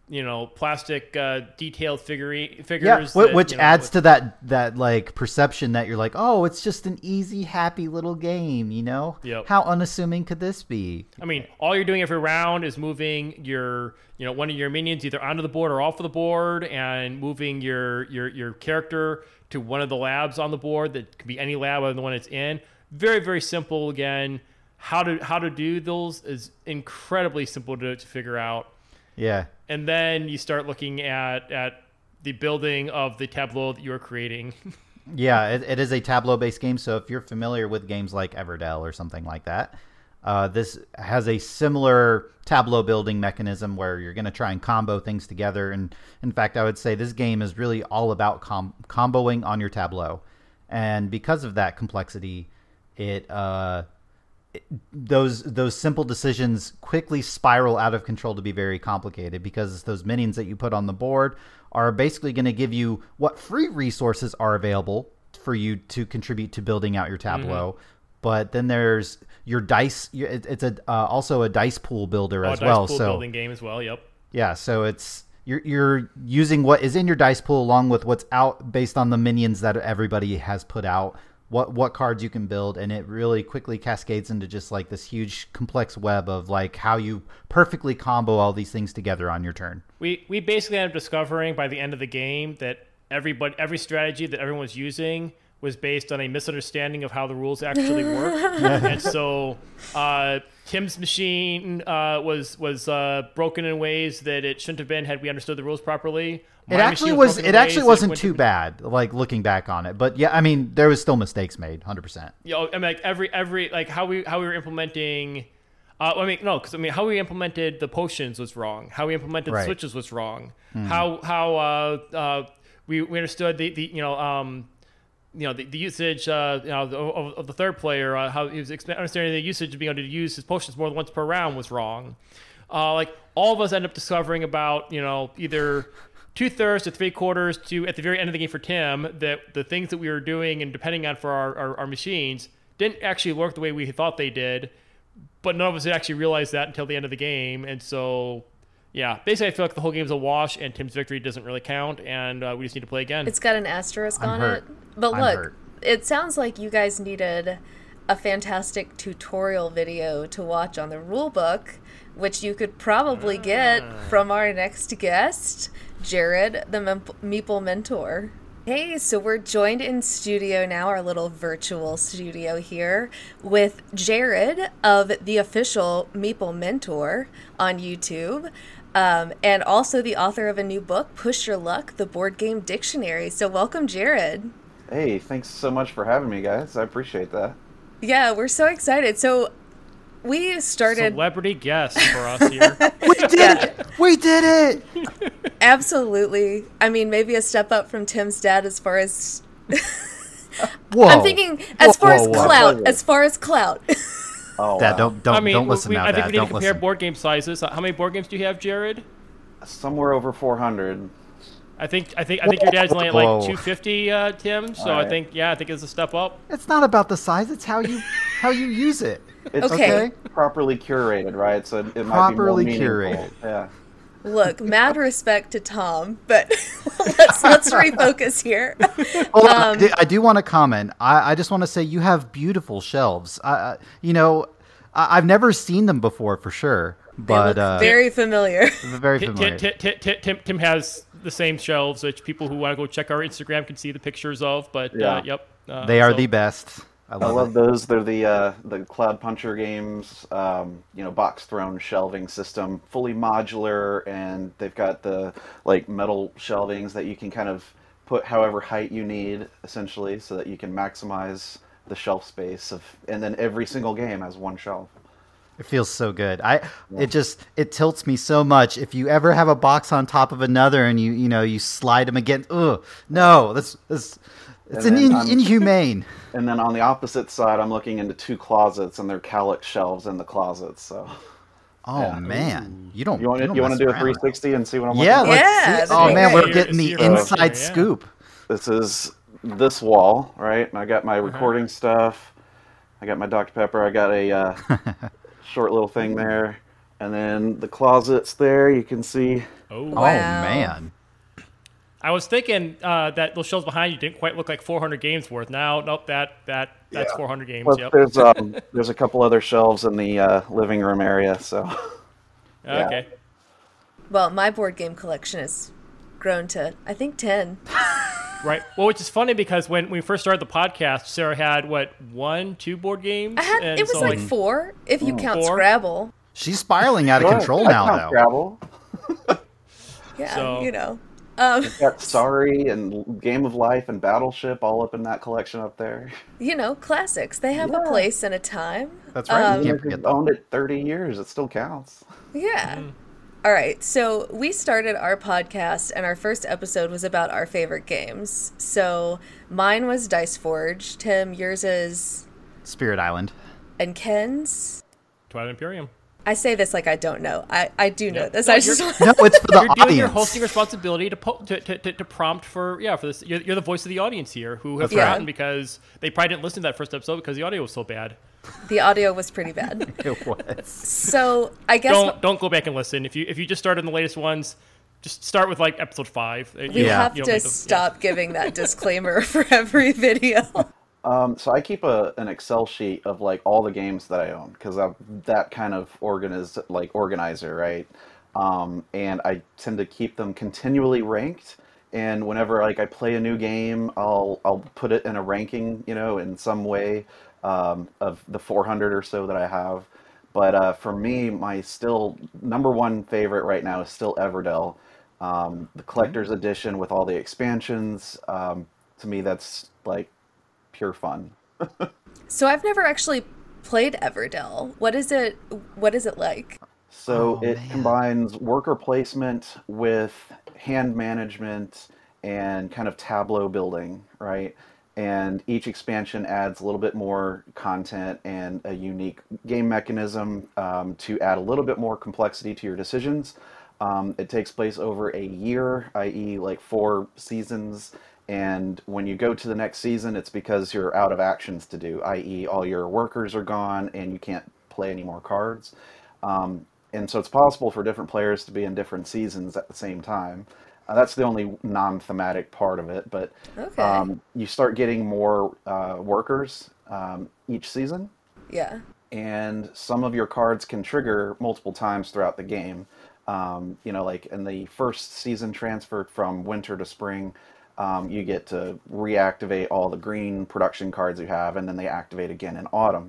[SPEAKER 2] you know, plastic uh, detailed figurine figures.
[SPEAKER 3] Yeah, wh-
[SPEAKER 2] that,
[SPEAKER 3] which
[SPEAKER 2] you know,
[SPEAKER 3] adds
[SPEAKER 2] with-
[SPEAKER 3] to that that like perception that you're like, oh, it's just an easy, happy little game, you know?
[SPEAKER 2] Yep.
[SPEAKER 3] How unassuming could this be?
[SPEAKER 2] I mean, all you're doing every round is moving your, you know, one of your minions either onto the board or off of the board, and moving your your your character to one of the labs on the board. That could be any lab other than the one it's in. Very very simple. Again, how to how to do those is incredibly simple to, to figure out.
[SPEAKER 3] Yeah.
[SPEAKER 2] And then you start looking at at the building of the tableau that you're creating.
[SPEAKER 3] Yeah, it, it is a Tableau-based game, so if you're familiar with games like Everdell or something like that, uh, this has a similar Tableau building mechanism where you're going to try and combo things together. And in fact, I would say this game is really all about com- comboing on your Tableau. And because of that complexity, it... Uh, those those simple decisions quickly spiral out of control to be very complicated, because those minions that you put on the board are basically going to give you what free resources are available for you to contribute to building out your tableau. Mm-hmm. But then there's your dice. It's a uh, also a dice pool builder
[SPEAKER 2] oh,
[SPEAKER 3] as
[SPEAKER 2] dice
[SPEAKER 3] well.
[SPEAKER 2] Pool
[SPEAKER 3] so
[SPEAKER 2] building game as well. Yep.
[SPEAKER 3] Yeah. So it's you're you're using what is in your dice pool along with what's out based on the minions that everybody has put out. What what cards you can build, and it really quickly cascades into just like this huge complex web of like how you perfectly combo all these things together on your turn.
[SPEAKER 2] We we basically ended up discovering by the end of the game that everybody every strategy that everyone was using was based on a misunderstanding of how the rules actually work. And so uh, Tim's machine uh, was was uh, broken in ways that it shouldn't have been had we understood the rules properly.
[SPEAKER 3] My it actually was. It actually wasn't too bad, like looking back on it. But yeah, I mean, there was still mistakes made, one hundred percent.
[SPEAKER 2] You know, I mean, like every every like how we how we were implementing. Uh, I mean, no, because I mean, how we implemented the potions was wrong. How we implemented
[SPEAKER 3] right.
[SPEAKER 2] the switches was wrong. Mm-hmm. How how uh, uh, we we understood the, the you know um you know the, the usage uh you know of, of the third player, uh, how he was exp- understanding the usage of being able to use his potions more than once per round was wrong. Uh, like all of us end up discovering about you know either two thirds to three quarters to at the very end of the game for Tim that the things that we were doing and depending on for our, our, our machines didn't actually work the way we thought they did, but none of us had actually realized that until the end of the game. And so, yeah, basically I feel like the whole game's a wash and Tim's victory doesn't really count, and uh, we just need to play again.
[SPEAKER 1] It's got an asterisk
[SPEAKER 3] I'm
[SPEAKER 1] on
[SPEAKER 3] hurt.
[SPEAKER 1] it. But
[SPEAKER 3] I'm
[SPEAKER 1] look,
[SPEAKER 3] hurt.
[SPEAKER 1] It sounds like you guys needed a fantastic tutorial video to watch on the rulebook, which you could probably get from our next guest, Jared, the Meeple Mentor. Hey, so we're joined in studio now, our little virtual studio here, with Jared of the official Meeple Mentor on YouTube, um, and also the author of a new book, Push Your Luck, the Board Game Dictionary. So welcome, Jared.
[SPEAKER 4] Hey, thanks so much for having me, guys. I appreciate that.
[SPEAKER 1] Yeah, we're so excited. So we started...
[SPEAKER 2] Celebrity guest for us here.
[SPEAKER 3] We did
[SPEAKER 1] Yeah.
[SPEAKER 3] it! We did it!
[SPEAKER 1] Absolutely. I mean, maybe a step up from Tim's dad as far as...
[SPEAKER 3] Whoa.
[SPEAKER 1] I'm thinking as
[SPEAKER 3] Whoa,
[SPEAKER 1] far
[SPEAKER 3] whoa,
[SPEAKER 1] as
[SPEAKER 3] whoa.
[SPEAKER 1] clout. As far as clout.
[SPEAKER 4] Oh,
[SPEAKER 3] Dad,
[SPEAKER 4] wow.
[SPEAKER 3] don't don't
[SPEAKER 2] I mean,
[SPEAKER 3] don't listen
[SPEAKER 2] we,
[SPEAKER 3] now,
[SPEAKER 2] I think
[SPEAKER 3] Dad.
[SPEAKER 2] we need
[SPEAKER 3] Don't
[SPEAKER 2] to compare
[SPEAKER 3] listen.
[SPEAKER 2] board game sizes. How many board games do you have, Jared?
[SPEAKER 4] Somewhere over four hundred.
[SPEAKER 2] I think I think I think your dad's only at like
[SPEAKER 3] Whoa.
[SPEAKER 2] two fifty, uh, Tim. So I
[SPEAKER 4] Alright.
[SPEAKER 2] think yeah, I think it's a step up.
[SPEAKER 3] It's not about the size; it's how you how you use it.
[SPEAKER 4] It's
[SPEAKER 1] Okay.
[SPEAKER 4] properly curated, right? So it might
[SPEAKER 3] Properly
[SPEAKER 4] be more
[SPEAKER 3] curated.
[SPEAKER 4] meaningful. Yeah.
[SPEAKER 1] Look, mad respect to Tom, but let's let's refocus here.
[SPEAKER 3] Hold on, I
[SPEAKER 1] Um,
[SPEAKER 3] do- I do want to comment. I, I just want to say you have beautiful shelves. I, I, you know, I, I've never seen them before for sure,
[SPEAKER 1] They
[SPEAKER 3] but
[SPEAKER 1] look
[SPEAKER 3] uh,
[SPEAKER 1] very familiar.
[SPEAKER 3] very
[SPEAKER 2] Tim,
[SPEAKER 3] familiar.
[SPEAKER 2] Tim, Tim, Tim, Tim, Tim has the same shelves, which people who want to go check our Instagram can see the pictures of. But
[SPEAKER 4] Yeah.
[SPEAKER 2] uh, yep, uh,
[SPEAKER 3] They are
[SPEAKER 2] so-
[SPEAKER 3] the best. I
[SPEAKER 4] I
[SPEAKER 3] love,
[SPEAKER 4] love
[SPEAKER 3] it.
[SPEAKER 4] those. They're the uh, the Cloud Puncher games, um, you know, box throne shelving system, fully modular, and they've got the like metal shelvings that you can kind of put however height you need, essentially, so that you can maximize the shelf space of. And then every single game has one shelf.
[SPEAKER 3] It feels so good. I it just it tilts me so much. If you ever have a box on top of another and you you know you slide them again, ugh, no, that's that's it's
[SPEAKER 4] And
[SPEAKER 3] an
[SPEAKER 4] then
[SPEAKER 3] in,
[SPEAKER 4] I'm-
[SPEAKER 3] inhumane.
[SPEAKER 4] And then on the opposite side, I'm looking into two closets, and they're Calyx shelves in the closets. So
[SPEAKER 3] Oh
[SPEAKER 4] Yeah.
[SPEAKER 3] man, you don't
[SPEAKER 4] you want to
[SPEAKER 3] don't
[SPEAKER 4] you want
[SPEAKER 3] mess
[SPEAKER 4] to do a
[SPEAKER 3] around.
[SPEAKER 4] three sixty and see what I'm
[SPEAKER 3] Yeah,
[SPEAKER 4] looking
[SPEAKER 3] let's
[SPEAKER 1] Yeah,
[SPEAKER 3] see.
[SPEAKER 1] that'd
[SPEAKER 3] Oh
[SPEAKER 1] be
[SPEAKER 3] man,
[SPEAKER 1] great.
[SPEAKER 3] we're getting the
[SPEAKER 2] It's your
[SPEAKER 3] inside
[SPEAKER 2] poster, yeah.
[SPEAKER 3] scoop.
[SPEAKER 4] This is this wall, right? And I got my recording stuff. I got my Doctor Pepper. I got a uh, short little thing there. And then the closets there, you can see
[SPEAKER 2] Oh,
[SPEAKER 3] Oh
[SPEAKER 1] Wow.
[SPEAKER 3] man.
[SPEAKER 2] I was thinking uh, that those shelves behind you didn't quite look like four hundred games worth. Now, nope, that that that's
[SPEAKER 4] Yeah.
[SPEAKER 2] four hundred games.
[SPEAKER 4] Plus,
[SPEAKER 2] Yep.
[SPEAKER 4] there's um, there's a couple other shelves in the uh, living room area, so yeah.
[SPEAKER 2] Okay.
[SPEAKER 1] Well, my board game collection has grown to, I think, ten.
[SPEAKER 2] Right. Well, which is funny because when we first started the podcast, Sarah had what one, two board games.
[SPEAKER 1] I had,
[SPEAKER 2] and
[SPEAKER 1] it was
[SPEAKER 2] so,
[SPEAKER 1] like four, if you count
[SPEAKER 2] Four?
[SPEAKER 1] Scrabble.
[SPEAKER 3] She's spiraling out of
[SPEAKER 4] Sure,
[SPEAKER 3] control
[SPEAKER 4] I
[SPEAKER 3] now,
[SPEAKER 4] count
[SPEAKER 3] though.
[SPEAKER 4] Scrabble.
[SPEAKER 1] Yeah,
[SPEAKER 2] So-
[SPEAKER 1] you know. Um,
[SPEAKER 4] Got Sorry and Game of Life and Battleship all up in that collection up there.
[SPEAKER 1] you know, classics. They have a
[SPEAKER 4] Yeah.
[SPEAKER 1] place and a time.
[SPEAKER 3] That's right.
[SPEAKER 1] Um,
[SPEAKER 3] you can't
[SPEAKER 4] If
[SPEAKER 3] forget
[SPEAKER 4] you've
[SPEAKER 3] that.
[SPEAKER 4] owned it thirty years, it still counts.
[SPEAKER 1] Yeah. All right. So we started our podcast, and our first episode was about our favorite games. So mine was Dice Forge. Tim, yours is,
[SPEAKER 3] Spirit Island.
[SPEAKER 1] and Ken's.
[SPEAKER 2] Twilight Imperium.
[SPEAKER 1] I say this like I don't know. I, I do know
[SPEAKER 2] Yeah.
[SPEAKER 1] this.
[SPEAKER 2] No,
[SPEAKER 1] I
[SPEAKER 2] you're-
[SPEAKER 1] just
[SPEAKER 3] No, it's for the
[SPEAKER 2] You're doing your
[SPEAKER 3] audience.
[SPEAKER 2] hosting responsibility to, po- to, to, to to prompt for yeah for this. You're, you're the voice of the audience here who have
[SPEAKER 3] That's right.
[SPEAKER 2] forgotten because they probably didn't listen to that first episode because the audio was so bad.
[SPEAKER 1] the audio was pretty bad.
[SPEAKER 3] It was.
[SPEAKER 1] So I guess
[SPEAKER 2] Don't don't go back and listen. If you if you just started in the latest ones, just start with like episode five.
[SPEAKER 1] we
[SPEAKER 3] Yeah.
[SPEAKER 1] have
[SPEAKER 2] You
[SPEAKER 1] to
[SPEAKER 2] don't need
[SPEAKER 1] stop giving that disclaimer for every video.
[SPEAKER 4] Um, so I keep a an Excel sheet of like all the games that I own because I'm that kind of organiz like organizer, right? Um, and I tend to keep them continually ranked. And whenever like I play a new game, I'll I'll put it in a ranking, you know, in some way um, of the four hundred or so that I have. But uh, for me, my still number one favorite right now is still Everdell, um, the collector's edition with all the expansions. Um, to me, that's like pure fun.
[SPEAKER 1] So I've never actually played Everdell. What is it? What is it like?
[SPEAKER 4] So
[SPEAKER 3] Oh,
[SPEAKER 4] it
[SPEAKER 3] man.
[SPEAKER 4] combines worker placement with hand management and kind of tableau building, right? And each expansion adds a little bit more content and a unique game mechanism um, to add a little bit more complexity to your decisions. Um, it takes place over a year, that is like four seasons. And when you go to the next season, it's because you're out of actions to do, that is all your workers are gone and you can't play any more cards. Um, and so it's possible for different players to be in different seasons at the same time. Uh, that's the only non-thematic part of it, but
[SPEAKER 1] Okay.
[SPEAKER 4] um, you start getting more uh, workers um, each season,
[SPEAKER 1] Yeah.
[SPEAKER 4] and some of your cards can trigger multiple times throughout the game. Um, you know, like in the first season transfer from winter to spring, um, you get to reactivate all the green production cards you have, and then they activate again in autumn.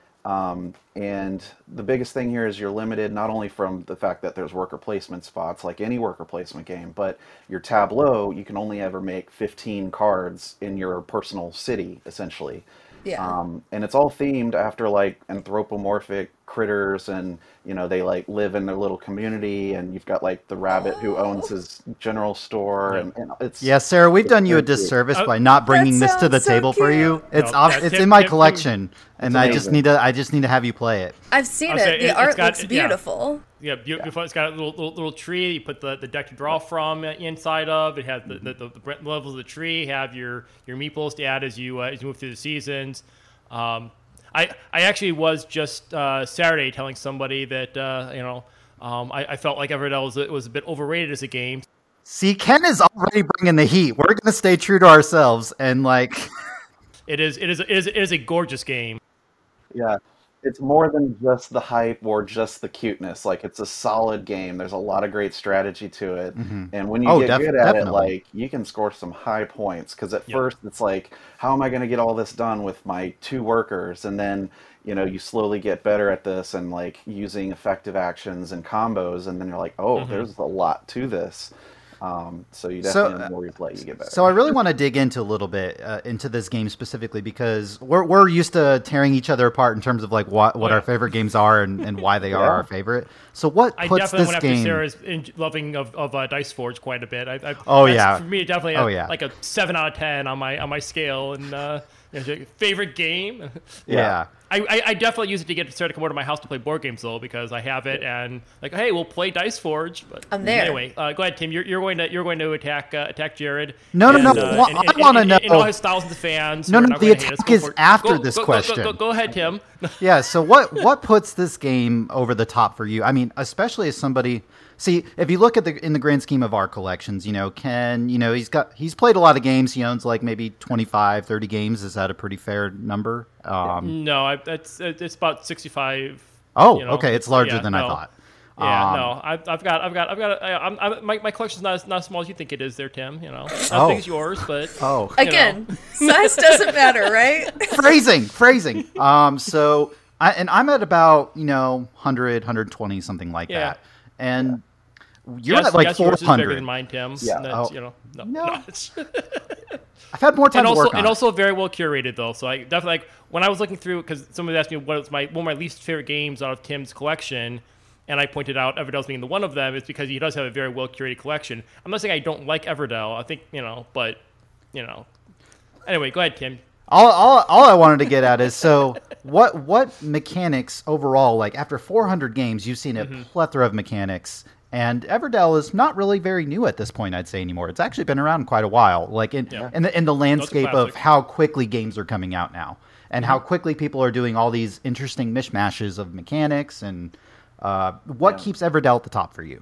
[SPEAKER 4] Um, and the biggest thing here is you're limited not only from the fact that there's worker placement spots, like any worker placement game, but your tableau, you can only ever make fifteen cards in your personal city, essentially.
[SPEAKER 1] Yeah.
[SPEAKER 4] Um, and it's all themed after like anthropomorphic critters, and you know they like live in their little community, and you've got like the rabbit who owns his general store, and, and it's
[SPEAKER 3] Yeah, Sarah, we've done you a
[SPEAKER 4] Thank you.
[SPEAKER 3] disservice
[SPEAKER 2] Uh,
[SPEAKER 3] by not bringing
[SPEAKER 1] That
[SPEAKER 3] this to the
[SPEAKER 1] sounds so
[SPEAKER 3] table for you.
[SPEAKER 1] cute.
[SPEAKER 3] It's
[SPEAKER 2] No,
[SPEAKER 3] off,
[SPEAKER 2] that-
[SPEAKER 3] it's
[SPEAKER 2] Tim-
[SPEAKER 3] in my
[SPEAKER 2] Tim-
[SPEAKER 3] collection, and I just
[SPEAKER 4] amazing.
[SPEAKER 3] need to I just need to have you play it.
[SPEAKER 1] I've seen
[SPEAKER 2] I'll
[SPEAKER 1] it.
[SPEAKER 2] say
[SPEAKER 1] The
[SPEAKER 2] it- it's
[SPEAKER 1] art
[SPEAKER 2] got-
[SPEAKER 1] looks
[SPEAKER 2] yeah.
[SPEAKER 1] beautiful.
[SPEAKER 2] Yeah, beautiful. It's got a little, little little tree. You put the, the deck to draw from inside of. It has the, the, the, the levels of the tree. Have your your meeples to add as you uh, as you move through the seasons. Um, I I actually was just uh, Saturday telling somebody that uh, you know um, I, I felt like Everdell was, was a bit overrated as a game.
[SPEAKER 3] See, Ken is already bringing the heat. We're gonna stay true to ourselves and like.
[SPEAKER 2] It is it is it is, it is a gorgeous game.
[SPEAKER 4] Yeah, it's more than just the hype or just the cuteness. Like it's a solid game. There's a lot of great strategy to it, and when you
[SPEAKER 3] Oh,
[SPEAKER 4] get
[SPEAKER 3] def-
[SPEAKER 4] good at
[SPEAKER 3] definitely.
[SPEAKER 4] it, like you can score some high points. Because at
[SPEAKER 2] Yep.
[SPEAKER 4] first it's like, how am I going to get all this done with my two workers? And then you know you slowly get better at this and like using effective actions and combos, and then you're like, oh, there's a lot to this. Um, so you
[SPEAKER 3] So,
[SPEAKER 4] definitely the more you play, you get better.
[SPEAKER 3] So I really want to dig into a little bit uh, into this game specifically because we're we're used to tearing each other apart in terms of like what, what
[SPEAKER 2] Yeah.
[SPEAKER 3] our favorite games are and, and why they are
[SPEAKER 4] Yeah.
[SPEAKER 3] our favorite. So what
[SPEAKER 2] I
[SPEAKER 3] puts
[SPEAKER 2] definitely
[SPEAKER 3] this
[SPEAKER 2] went after
[SPEAKER 3] game?
[SPEAKER 2] Sarah's in, loving of, of uh, Dice Forge quite a bit. I, I,
[SPEAKER 3] Oh,
[SPEAKER 2] that's,
[SPEAKER 3] yeah.
[SPEAKER 2] for me definitely
[SPEAKER 3] Oh,
[SPEAKER 2] a,
[SPEAKER 3] yeah.
[SPEAKER 2] like a seven out of ten on my on my scale. And uh, you know, favorite game.
[SPEAKER 3] Yeah.
[SPEAKER 2] I, I, I definitely use it to get Sarah to come over to my house to play board games though because I have it and like hey we'll play Dice Forge. But
[SPEAKER 1] I'm there.
[SPEAKER 2] Anyway, uh, go ahead Tim. You're, you're going to you're going to attack uh, attack Jared.
[SPEAKER 3] No, no,
[SPEAKER 2] and,
[SPEAKER 3] no.
[SPEAKER 2] uh,
[SPEAKER 3] Well,
[SPEAKER 2] and-
[SPEAKER 3] I
[SPEAKER 2] and-
[SPEAKER 3] wanna
[SPEAKER 2] and-
[SPEAKER 3] know-
[SPEAKER 2] And all his thousands of fans.
[SPEAKER 3] No,
[SPEAKER 2] who are
[SPEAKER 3] no,
[SPEAKER 2] not
[SPEAKER 3] the
[SPEAKER 2] gonna hate us.
[SPEAKER 3] attack
[SPEAKER 2] Go
[SPEAKER 3] is
[SPEAKER 2] for it.
[SPEAKER 3] after
[SPEAKER 2] Go-
[SPEAKER 3] this
[SPEAKER 2] go- go-
[SPEAKER 3] question.
[SPEAKER 2] Go, go, go ahead, Tim.
[SPEAKER 3] Yeah. So what what puts this game over the top for you? I mean, especially as somebody See, if you look at the in the grand scheme of our collections, you know, Ken, you know, he's got he's played a lot of games. He owns like maybe twenty-five, thirty games. Is that a pretty fair number? Um,
[SPEAKER 2] no, I, it's it's about sixty-five.
[SPEAKER 3] Oh,
[SPEAKER 2] you know,
[SPEAKER 3] okay, it's larger
[SPEAKER 2] yeah,
[SPEAKER 3] than
[SPEAKER 2] no.
[SPEAKER 3] I thought.
[SPEAKER 2] Yeah,
[SPEAKER 3] um,
[SPEAKER 2] no, I've, I've got, I've got, I've got. I, I'm, I'm, my my collection's not as, not as small as you think it is, there, Tim. You know, not
[SPEAKER 3] Oh.
[SPEAKER 2] as big as yours, but
[SPEAKER 3] Oh,
[SPEAKER 2] you
[SPEAKER 1] Again,
[SPEAKER 2] know.
[SPEAKER 1] size doesn't matter, right?
[SPEAKER 3] phrasing, phrasing. Um, so, I, and I'm at about you know one hundred, one twenty, something like
[SPEAKER 2] Yeah.
[SPEAKER 3] that, and you're
[SPEAKER 2] yes,
[SPEAKER 3] at like
[SPEAKER 2] yes,
[SPEAKER 3] four
[SPEAKER 2] yours is bigger
[SPEAKER 3] hundred.
[SPEAKER 2] than mine, Tim.
[SPEAKER 4] Yeah.
[SPEAKER 2] That's,
[SPEAKER 3] Oh.
[SPEAKER 2] you know, no,
[SPEAKER 3] No.
[SPEAKER 2] no, it's-
[SPEAKER 3] I've had more time
[SPEAKER 2] and
[SPEAKER 3] to
[SPEAKER 2] also
[SPEAKER 3] work on
[SPEAKER 2] and
[SPEAKER 3] it.
[SPEAKER 2] also very well curated though. So I definitely like when I was looking through because somebody asked me what was my one of my least favorite games out of Tim's collection, and I pointed out Everdell's being the one of them. It's because he does have a very well curated collection. I'm not saying I don't like Everdell. I think you know, but you know. Anyway, go ahead, Tim.
[SPEAKER 3] All, all, all I wanted to get at is so what what mechanics overall, like after four hundred games, you've seen a
[SPEAKER 2] Mm-hmm.
[SPEAKER 3] plethora of mechanics, and Everdell is not really very new at this point, I'd say, anymore. It's actually been around quite a while, like in,
[SPEAKER 2] Yeah.
[SPEAKER 3] in, the, in the landscape of
[SPEAKER 2] classic.
[SPEAKER 3] how quickly games are coming out now, and
[SPEAKER 2] Mm-hmm.
[SPEAKER 3] how quickly people are doing all these interesting mishmashes of mechanics, and uh, what
[SPEAKER 4] Yeah.
[SPEAKER 3] keeps Everdell at the top for you?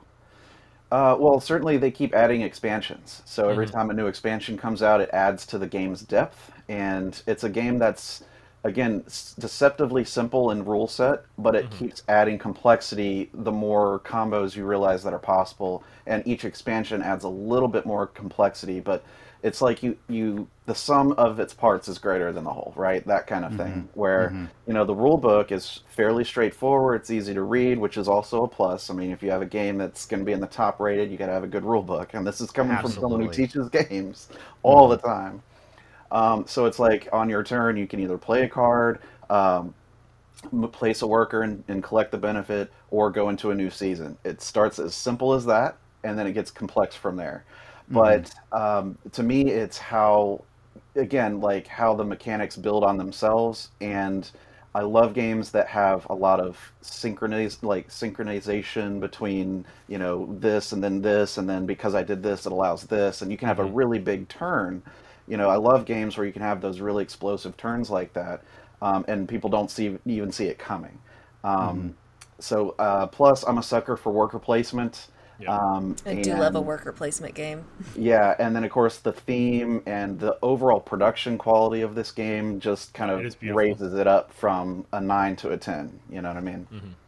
[SPEAKER 4] Uh, well, certainly they keep adding expansions. So every
[SPEAKER 2] Mm-hmm.
[SPEAKER 4] time a new expansion comes out, it adds to the game's depth. And it's a game that's, again, s- deceptively simple in rule set, but it keeps adding complexity the more combos you realize that are possible. And each expansion adds a little bit more complexity, but it's like you, you the sum of its parts is greater than the whole, right? That kind of thing. Where, you know, the rule book is fairly straightforward, it's easy to read, which is also a plus. I mean, if you have a game that's going to be in the top rated, you got to have a good rule book. And this is coming from someone who
[SPEAKER 3] Absolutely.
[SPEAKER 4] teaches games all the time. Um, so it's like on your turn, you can either play a card, um, m- place a worker and, and collect the benefit, or go into a new season. It starts as simple as that, and then it gets complex from there. But um, to me, it's how, again, like how the mechanics build on themselves. And I love games that have a lot of synchroniz like synchronization between, you know, this and then this, and then because I did this, it allows this, and you can have a really big turn. You know, I love games where you can have those really explosive turns like that, um, and people don't see even see it coming. Um, So, uh, plus, I'm a sucker for worker placement.
[SPEAKER 2] Yeah.
[SPEAKER 4] Um,
[SPEAKER 1] I do love a
[SPEAKER 4] and-
[SPEAKER 1] worker placement game.
[SPEAKER 4] yeah, and then of course the theme and the overall production quality of this game just kind
[SPEAKER 2] It is
[SPEAKER 4] of
[SPEAKER 2] beautiful.
[SPEAKER 4] raises it up from a nine to a ten. You know what I mean?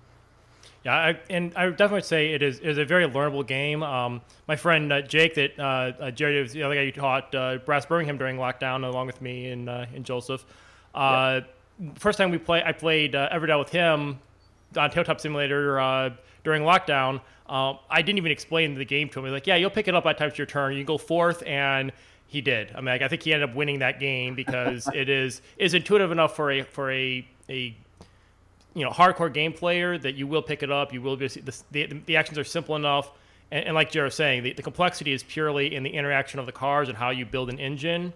[SPEAKER 2] Yeah, I, and I would definitely say it is, it is a very learnable game. Um, my friend uh, Jake, that uh, uh, Jerry was the other guy who taught uh, Brass Birmingham during lockdown, along with me and uh, and Joseph. Uh, First time we play, I played uh, Everdell with him on Tabletop Simulator uh, during lockdown. Um, I didn't even explain the game to him. He was like, "Yeah, you'll pick it up by the time it's your turn. You can go fourth," and he did. I mean, like, I think he ended up winning that game because it is is intuitive enough for a for a a you know hardcore game player that you will pick it up. You will be the the, the actions are simple enough, and, and like Jared was saying, the, the complexity is purely in the interaction of the cards and how you build an engine.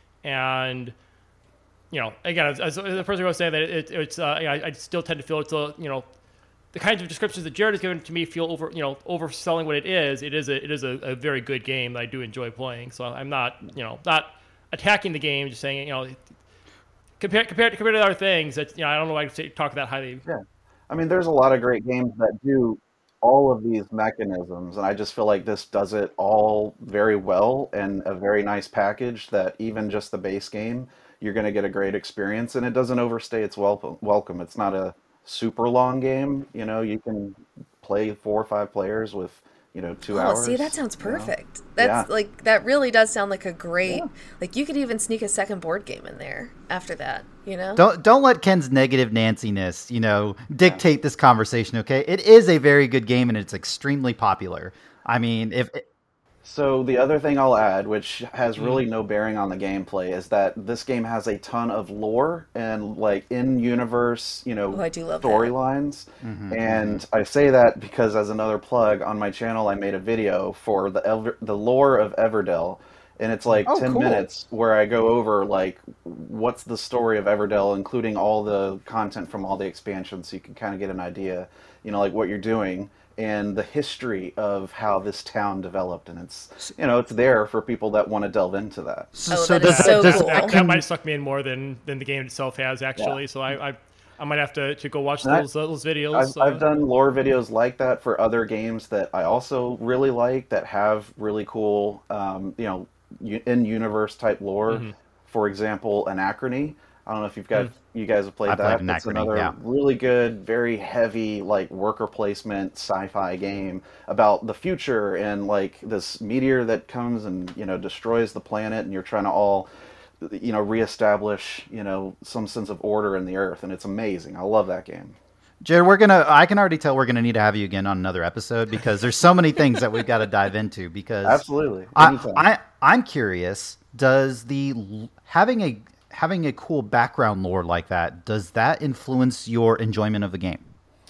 [SPEAKER 2] And you know, again, as, as the person was saying that it, it's, uh, I, I still tend to feel it's a, you know, the kinds of descriptions that Jared has given to me feel over, you know, overselling what it is. It is a, it is a, a very good game that I do enjoy playing. So I'm not, you know, not attacking the game, just saying, you know, compared compared compared to other things that, you know, I don't know why I say, talk that highly.
[SPEAKER 4] Yeah. I mean, there's a lot of great games that do all of these mechanisms, and I just feel like this does it all very well and a very nice package that even just the base game, you're going to get a great experience, and it doesn't overstay its welcome. Welcome. It's not a super long game. You know, you can play four or five players with, you know, two
[SPEAKER 1] Oh,
[SPEAKER 4] hours.
[SPEAKER 1] see, that sounds
[SPEAKER 4] you know?
[SPEAKER 1] perfect. That's
[SPEAKER 4] Yeah.
[SPEAKER 1] like that really does sound like a great.
[SPEAKER 4] Yeah.
[SPEAKER 1] Like you could even sneak a second board game in there after that. You know.
[SPEAKER 3] Don't don't let Ken's negative Nancy-ness, you know, dictate this conversation. Okay, it is a very good game and it's extremely popular. I mean, if
[SPEAKER 4] So the other thing I'll add, which has really no bearing on the gameplay, is that this game has a ton of lore and like in-universe, you know,
[SPEAKER 1] Oh, I do love that.
[SPEAKER 4] storylines. And I say that because as another plug on my channel, I made a video for the Ever- the lore of Everdell, and it's like
[SPEAKER 3] Oh,
[SPEAKER 4] ten
[SPEAKER 3] cool.
[SPEAKER 4] minutes where I go over like what's the story of Everdell, including all the content from all the expansions, so you can kind of get an idea, you know, like what you're doing. And the history of how this town developed, and it's you know it's there for people that want to delve into that.
[SPEAKER 3] so,
[SPEAKER 1] Oh,
[SPEAKER 3] so
[SPEAKER 1] that is
[SPEAKER 3] does,
[SPEAKER 1] so
[SPEAKER 3] does,
[SPEAKER 1] cool.
[SPEAKER 2] That,
[SPEAKER 3] can-
[SPEAKER 2] that might suck me in more than, than the game itself has, actually. So I, I I might have to, to go watch
[SPEAKER 4] And I-
[SPEAKER 2] those those videos.
[SPEAKER 4] I've,
[SPEAKER 2] uh,
[SPEAKER 4] I've done lore videos like that for other games that I also really like that have really cool, um, you know, u- in-universe type lore.
[SPEAKER 2] Mm-hmm.
[SPEAKER 4] For example, Anachrony. I don't know if you've got you guys have played
[SPEAKER 3] I've
[SPEAKER 4] that.
[SPEAKER 3] played
[SPEAKER 4] It's
[SPEAKER 3] Anachrony,
[SPEAKER 4] another
[SPEAKER 3] yeah.
[SPEAKER 4] really good, very heavy like worker placement sci-fi game about the future and like this meteor that comes and you know destroys the planet, and you're trying to all you know reestablish you know some sense of order in the earth, and it's amazing. I love that game.
[SPEAKER 3] Jared, we're gonna. I can already tell we're gonna need to have you again on another episode because there's so many things that we've got to dive into. Because
[SPEAKER 4] Absolutely,
[SPEAKER 3] I,
[SPEAKER 4] anytime.
[SPEAKER 3] I I'm curious. Does the l- having a having a cool background lore like that, does that influence your enjoyment of the game?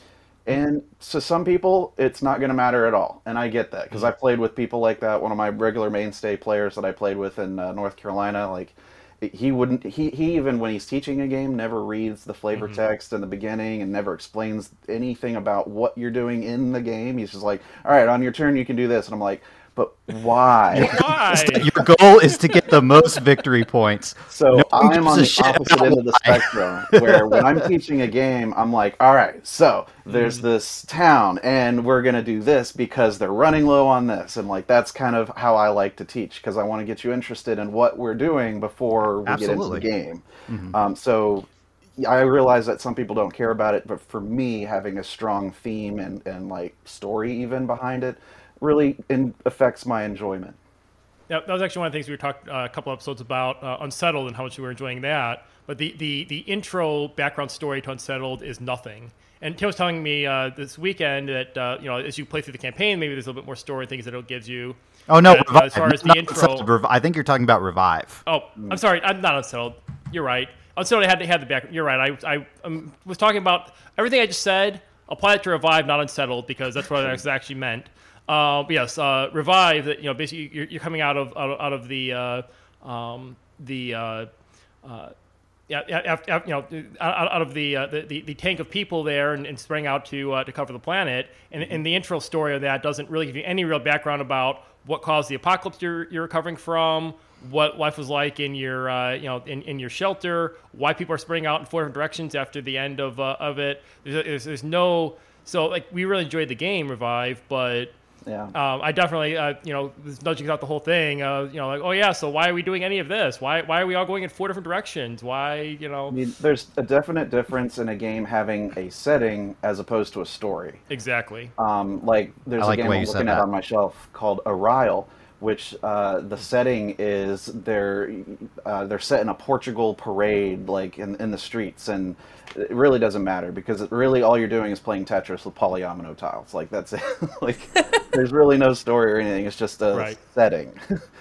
[SPEAKER 4] And to some people, it's not going to matter at all. And I get that because I've played with people like that. One of my regular mainstay players that I played with in uh, North Carolina, like he wouldn't, he, he even when he's teaching a game, never reads the flavor
[SPEAKER 2] Mm-hmm.
[SPEAKER 4] text in the beginning and never explains anything about what you're doing in the game. He's just like, all right, on your turn, you can do this. And I'm like, but why?
[SPEAKER 2] Why?
[SPEAKER 3] Your goal is to get the most victory points.
[SPEAKER 4] So
[SPEAKER 3] No one
[SPEAKER 4] I'm
[SPEAKER 3] gives
[SPEAKER 4] on
[SPEAKER 3] a
[SPEAKER 4] the
[SPEAKER 3] shit
[SPEAKER 4] opposite
[SPEAKER 3] about
[SPEAKER 4] end of the
[SPEAKER 3] why.
[SPEAKER 4] spectrum, where when I'm teaching a game, I'm like, all right, so there's this town, and we're gonna do this because they're running low on this, and like that's kind of how I like to teach because I want to get you interested in what we're doing before we
[SPEAKER 3] Absolutely.
[SPEAKER 4] get into the game. Um, so I realize that some people don't care about it, but for me, having a strong theme and and like story even behind it really in, affects my enjoyment.
[SPEAKER 2] Yeah, that was actually one of the things we were talking uh, a couple episodes about uh, Unsettled and how much we were enjoying that. But the, the, the intro background story to Unsettled is nothing. And Tim was telling me uh, this weekend that uh, you know as you play through the campaign, maybe there's a little bit more story things that it gives you.
[SPEAKER 3] Oh no,
[SPEAKER 2] But, uh,
[SPEAKER 3] Revive.
[SPEAKER 2] as far as the
[SPEAKER 3] Not
[SPEAKER 2] intro,
[SPEAKER 3] Unsettled, Rev- I think you're talking about Revive.
[SPEAKER 2] oh, I'm sorry, I'm not Unsettled. You're right. Unsettled had to had the back. You're right. I I um, was talking about everything I just said. Apply it to Revive, not Unsettled, because that's what it actually meant. Uh, but yes, uh, Revive. That you know, basically, you're, you're coming out of out of, out of the uh, um, the uh, uh, yeah, yeah, yeah, you know, out, out of the, uh, the the the tank of people there, and, and spraying out to uh, to cover the planet. And, and the intro story of that doesn't really give you any real background about what caused the apocalypse you're you're recovering from, what life was like in your uh, you know in, in your shelter, why people are spraying out in four different directions after the end of uh, of it. There's, there's there's no so like we really enjoyed the game Revive, but.
[SPEAKER 4] Yeah.
[SPEAKER 2] Um, I definitely, uh, you know, was nudging out the whole thing. Uh, you know, like, oh yeah, so why are we doing any of this? Why, why are we all going in four different directions? Why, you know?
[SPEAKER 4] I mean, there's a definite difference in a game having a setting as opposed to a story.
[SPEAKER 2] Exactly.
[SPEAKER 4] Um, like, there's
[SPEAKER 3] I like
[SPEAKER 4] a
[SPEAKER 3] the
[SPEAKER 4] game
[SPEAKER 3] way
[SPEAKER 4] I'm
[SPEAKER 3] you said
[SPEAKER 4] looking at
[SPEAKER 3] that.
[SPEAKER 4] on my shelf called Arile, which uh, the setting is they're uh, they're set in a Portugal parade, like in in the streets, and it really doesn't matter because it really all you're doing is playing Tetris with polyomino tiles. Like that's it. Like there's really no story or anything. It's just a
[SPEAKER 2] Right.
[SPEAKER 4] setting.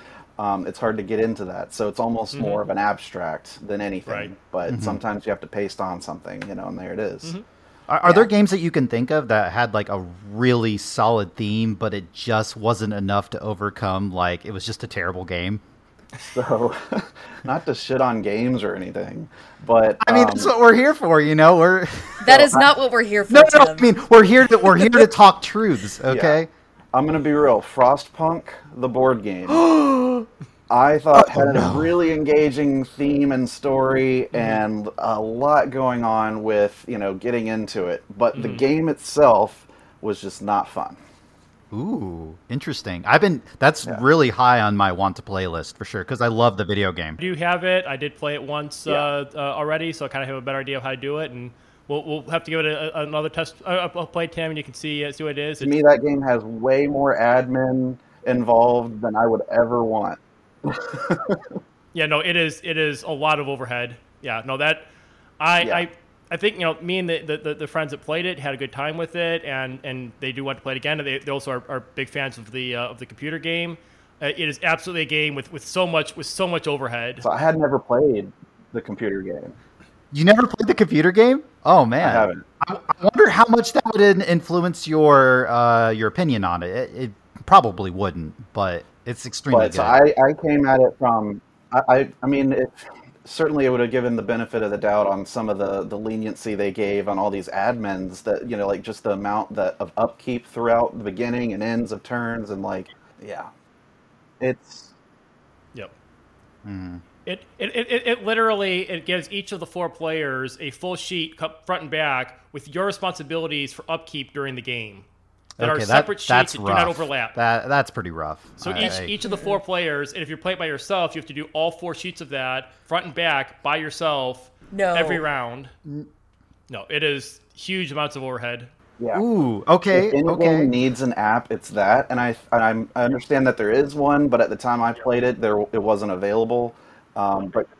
[SPEAKER 4] Um, it's hard to get into that, so it's almost more of an abstract than anything.
[SPEAKER 2] Right.
[SPEAKER 4] But sometimes you have to paste on something, you know, and there it is.
[SPEAKER 3] Are, are there games that you can think of that had like a really solid theme, but it just wasn't enough to overcome? Like it was just a terrible game.
[SPEAKER 4] So, not to shit on games or anything, but
[SPEAKER 3] I mean,
[SPEAKER 4] um,
[SPEAKER 3] that's what we're here for, you know. We're
[SPEAKER 1] That is not what we're here for,
[SPEAKER 3] no, no.
[SPEAKER 1] Tim.
[SPEAKER 3] I mean, we're here to we're here to talk truths. Okay.
[SPEAKER 4] I'm gonna be real. Frostpunk, the board game, I thought had a really engaging theme and story, and a lot going on with you know getting into it. But the game itself was just not fun.
[SPEAKER 3] Ooh, interesting. I've been that's
[SPEAKER 4] Yeah.
[SPEAKER 3] really high on my want to play list for sure because I love the video game.
[SPEAKER 2] I do have it. I did play it once
[SPEAKER 4] Yeah.
[SPEAKER 2] uh, uh, already, so I kind of have a better idea of how to do it. And we'll, we'll have to give it a, a- another test. Uh, I'll play Tim, and you can see uh, see what it is.
[SPEAKER 4] To me, that game has way more admin involved than I would ever want.
[SPEAKER 2] Yeah, no, it is. It is a lot of overhead. Yeah, no, that I
[SPEAKER 4] Yeah.
[SPEAKER 2] I, I think you know me and the, the, the, the friends that played it had a good time with it, and, and they do want to play it again. And they, they also are, are big fans of the uh, of the computer game. Uh, it is absolutely a game with, with so much with so much overhead.
[SPEAKER 4] So I had never played the computer game.
[SPEAKER 3] You never played the computer game? Oh man,
[SPEAKER 4] I haven't.
[SPEAKER 3] I, I wonder how much that would in- influence your uh, your opinion on it. it. It probably wouldn't, but it's extremely
[SPEAKER 4] But
[SPEAKER 3] good.
[SPEAKER 4] so I, I came at it from I I, I mean it, certainly it would have given the benefit of the doubt on some of the, the leniency they gave on all these admins that you know like just the amount that of upkeep throughout the beginning and ends of turns and like yeah it's
[SPEAKER 2] Yep.
[SPEAKER 3] Mhm.
[SPEAKER 2] It, it, it, it literally it gives each of the four players a full sheet front and back with your responsibilities for upkeep during the game. That
[SPEAKER 3] okay,
[SPEAKER 2] are separate
[SPEAKER 3] that,
[SPEAKER 2] sheets
[SPEAKER 3] that's
[SPEAKER 2] that
[SPEAKER 3] rough.
[SPEAKER 2] do not overlap.
[SPEAKER 3] That that's pretty rough.
[SPEAKER 2] So
[SPEAKER 3] I,
[SPEAKER 2] each
[SPEAKER 3] I,
[SPEAKER 2] each of the four players, and if you're playing by yourself, you have to do all four sheets of that front and back by yourself
[SPEAKER 1] No.
[SPEAKER 2] every round. No, it is huge amounts of overhead.
[SPEAKER 4] Yeah.
[SPEAKER 3] Ooh, okay,
[SPEAKER 4] If any
[SPEAKER 3] okay.
[SPEAKER 4] game needs an app, it's that, and I and I'm, I understand that there is one, but at the time I played it, there it wasn't available. Um, but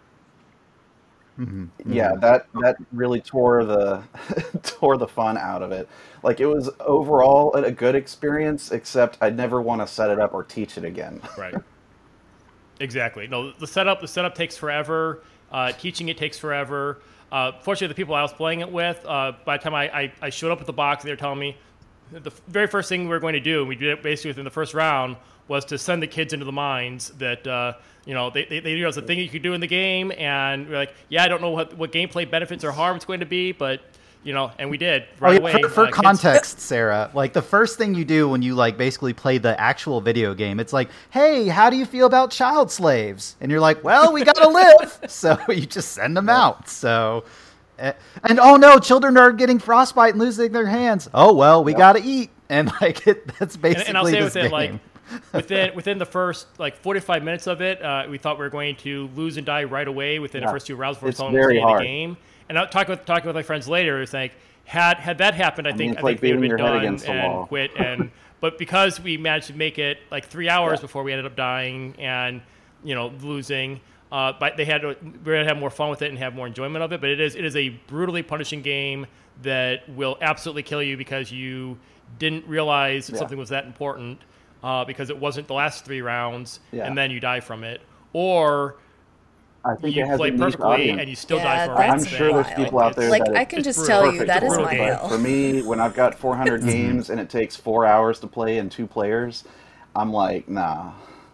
[SPEAKER 3] Mm-hmm.
[SPEAKER 4] yeah, that that really tore the tore the fun out of it. Like it was overall a good experience, except I'd never want to set it up or teach it again.
[SPEAKER 2] Right. Exactly. No, the setup the setup takes forever. Uh, teaching it takes forever. Uh, fortunately, the people I was playing it with, uh, by the time I, I, I showed up at the box, they were telling me the very first thing we were going to do, and we did it basically within the first round, was to send the kids into the mines that, uh, you know, they, they, they knew it was a thing you could do in the game, and we're like, yeah, I don't know what, what gameplay benefits or harm it's going to be, but, you know, and we did right
[SPEAKER 3] oh, yeah,
[SPEAKER 2] away.
[SPEAKER 3] For, for
[SPEAKER 2] uh, kids-
[SPEAKER 3] context, Sarah, like the first thing you do when you like basically play the actual video game, it's like, hey, how do you feel about child slaves? And you're like, well, we gotta live, so you just send them out. So, eh, and oh no, children are getting frostbite and losing their hands. Oh well, we
[SPEAKER 4] Yep.
[SPEAKER 3] gotta eat, and like it, that's
[SPEAKER 2] And,
[SPEAKER 3] basically
[SPEAKER 2] and I'll say
[SPEAKER 3] this
[SPEAKER 2] within
[SPEAKER 3] game.
[SPEAKER 2] like within within the first like forty-five minutes of it, uh, we thought we were going to lose and die right away within
[SPEAKER 4] Yeah.
[SPEAKER 2] the first two rounds before
[SPEAKER 4] It's
[SPEAKER 2] someone was
[SPEAKER 4] very
[SPEAKER 2] in the
[SPEAKER 4] hard.
[SPEAKER 2] game. And I talking with talking with my friends later, it's like had had that happened, I,
[SPEAKER 4] I
[SPEAKER 2] think
[SPEAKER 4] mean, it's
[SPEAKER 2] I
[SPEAKER 4] like
[SPEAKER 2] think they would
[SPEAKER 4] beating
[SPEAKER 2] have been
[SPEAKER 4] your head
[SPEAKER 2] done
[SPEAKER 4] against the
[SPEAKER 2] and
[SPEAKER 4] wall.
[SPEAKER 2] quit. And but because we managed to make it like three hours
[SPEAKER 4] Yeah.
[SPEAKER 2] before we ended up dying and you know losing. Uh, but they had to, we're gonna have more fun with it and have more enjoyment of it. But it is it is a brutally punishing game that will absolutely kill you because you didn't realize that
[SPEAKER 4] Yeah.
[SPEAKER 2] something was that important uh, because it wasn't the last three rounds,
[SPEAKER 4] Yeah.
[SPEAKER 2] and then you die from it, or
[SPEAKER 4] I think
[SPEAKER 2] you
[SPEAKER 4] it has
[SPEAKER 2] play
[SPEAKER 4] a niche
[SPEAKER 2] perfectly
[SPEAKER 4] audience.
[SPEAKER 2] and you still
[SPEAKER 1] Yeah,
[SPEAKER 2] die from
[SPEAKER 1] that's
[SPEAKER 2] it.
[SPEAKER 4] I'm sure there's
[SPEAKER 1] wild.
[SPEAKER 4] people out there
[SPEAKER 1] Like,
[SPEAKER 4] that
[SPEAKER 1] I
[SPEAKER 4] it-
[SPEAKER 1] can
[SPEAKER 2] it's
[SPEAKER 1] just
[SPEAKER 2] brutal.
[SPEAKER 1] tell you
[SPEAKER 2] Perfect.
[SPEAKER 1] that
[SPEAKER 2] It's
[SPEAKER 1] is
[SPEAKER 2] a
[SPEAKER 1] my
[SPEAKER 2] brutal game.
[SPEAKER 1] hell.
[SPEAKER 4] For me, when I've got four hundred games and it takes four hours to play and two players, I'm like, nah.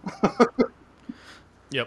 [SPEAKER 2] Yep.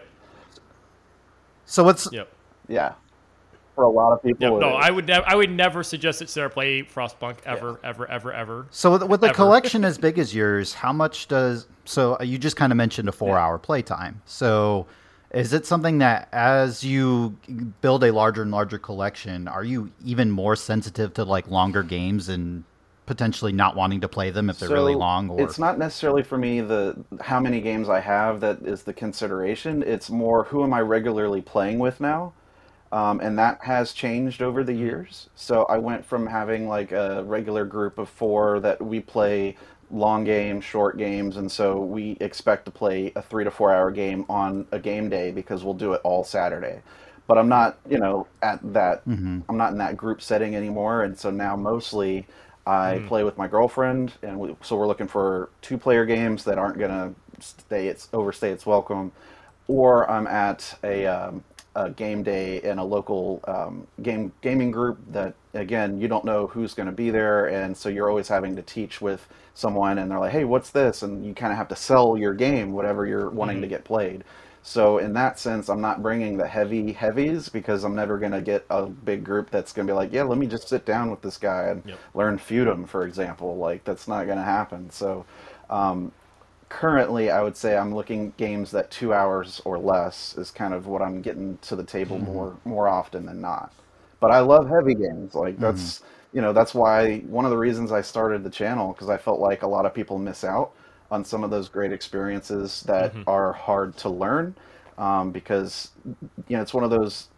[SPEAKER 3] So what's
[SPEAKER 2] Yep.
[SPEAKER 4] Yeah. For a lot of people,
[SPEAKER 2] Yep.
[SPEAKER 4] it
[SPEAKER 2] No,
[SPEAKER 4] is.
[SPEAKER 2] I would. Nev- I would never suggest that Sarah play Frostpunk ever, ever, ever, ever.
[SPEAKER 3] So with, with a
[SPEAKER 2] Ever.
[SPEAKER 3] collection as big as yours, how much does so you just kind of mentioned a four-hour playtime. So is it something that as you build a larger and larger collection, are you even more sensitive to like longer games and potentially not wanting to play them if they're really
[SPEAKER 4] So,
[SPEAKER 3] long? Or
[SPEAKER 4] it's not necessarily for me the how many games I have that is the consideration. It's more who am I regularly playing with now, um, and that has changed over the years. So I went from having like a regular group of four that we play long games, short games, and so we expect to play a three to four hour game on a game day because we'll do it all Saturday. But I'm not, you know, at that. I'm not in that group setting anymore, and so now mostly I play with my girlfriend, and we, so we're looking for two-player games that aren't gonna stay its overstay its welcome, or I'm at a, um, a game day in a local um, game gaming group that again you don't know who's going to be there, and so you're always having to teach with someone, and they're like, "Hey, what's this?" and you kind of have to sell your game, whatever you're wanting to get played. So in that sense, I'm not bringing the heavy heavies because I'm never going to get a big group that's going to be like, yeah, let me just sit down with this guy and
[SPEAKER 2] Yep.
[SPEAKER 4] learn Feudum, for example. Like, that's not going to happen. So um, currently, I would say I'm looking games that two hours or less is kind of what I'm getting to the table more more often than not. But I love heavy games. Like, that's, you know, that's why one of the reasons I started the channel, because I felt like a lot of people miss out on some of those great experiences that are hard to learn, um, because you know it's one of those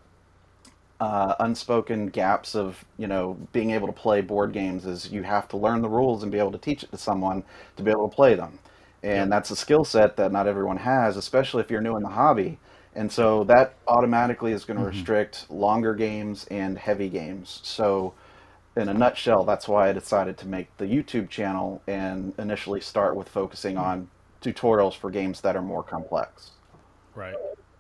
[SPEAKER 4] uh, unspoken gaps of you know being able to play board games is you have to learn the rules and be able to teach it to someone to be able to play them, and that's a skill set that not everyone has, especially if you're new in the hobby. And so that automatically is going to restrict longer games and heavy games. So in a nutshell, that's why I decided to make the YouTube channel and initially start with focusing on tutorials for games that are more complex.
[SPEAKER 2] Right.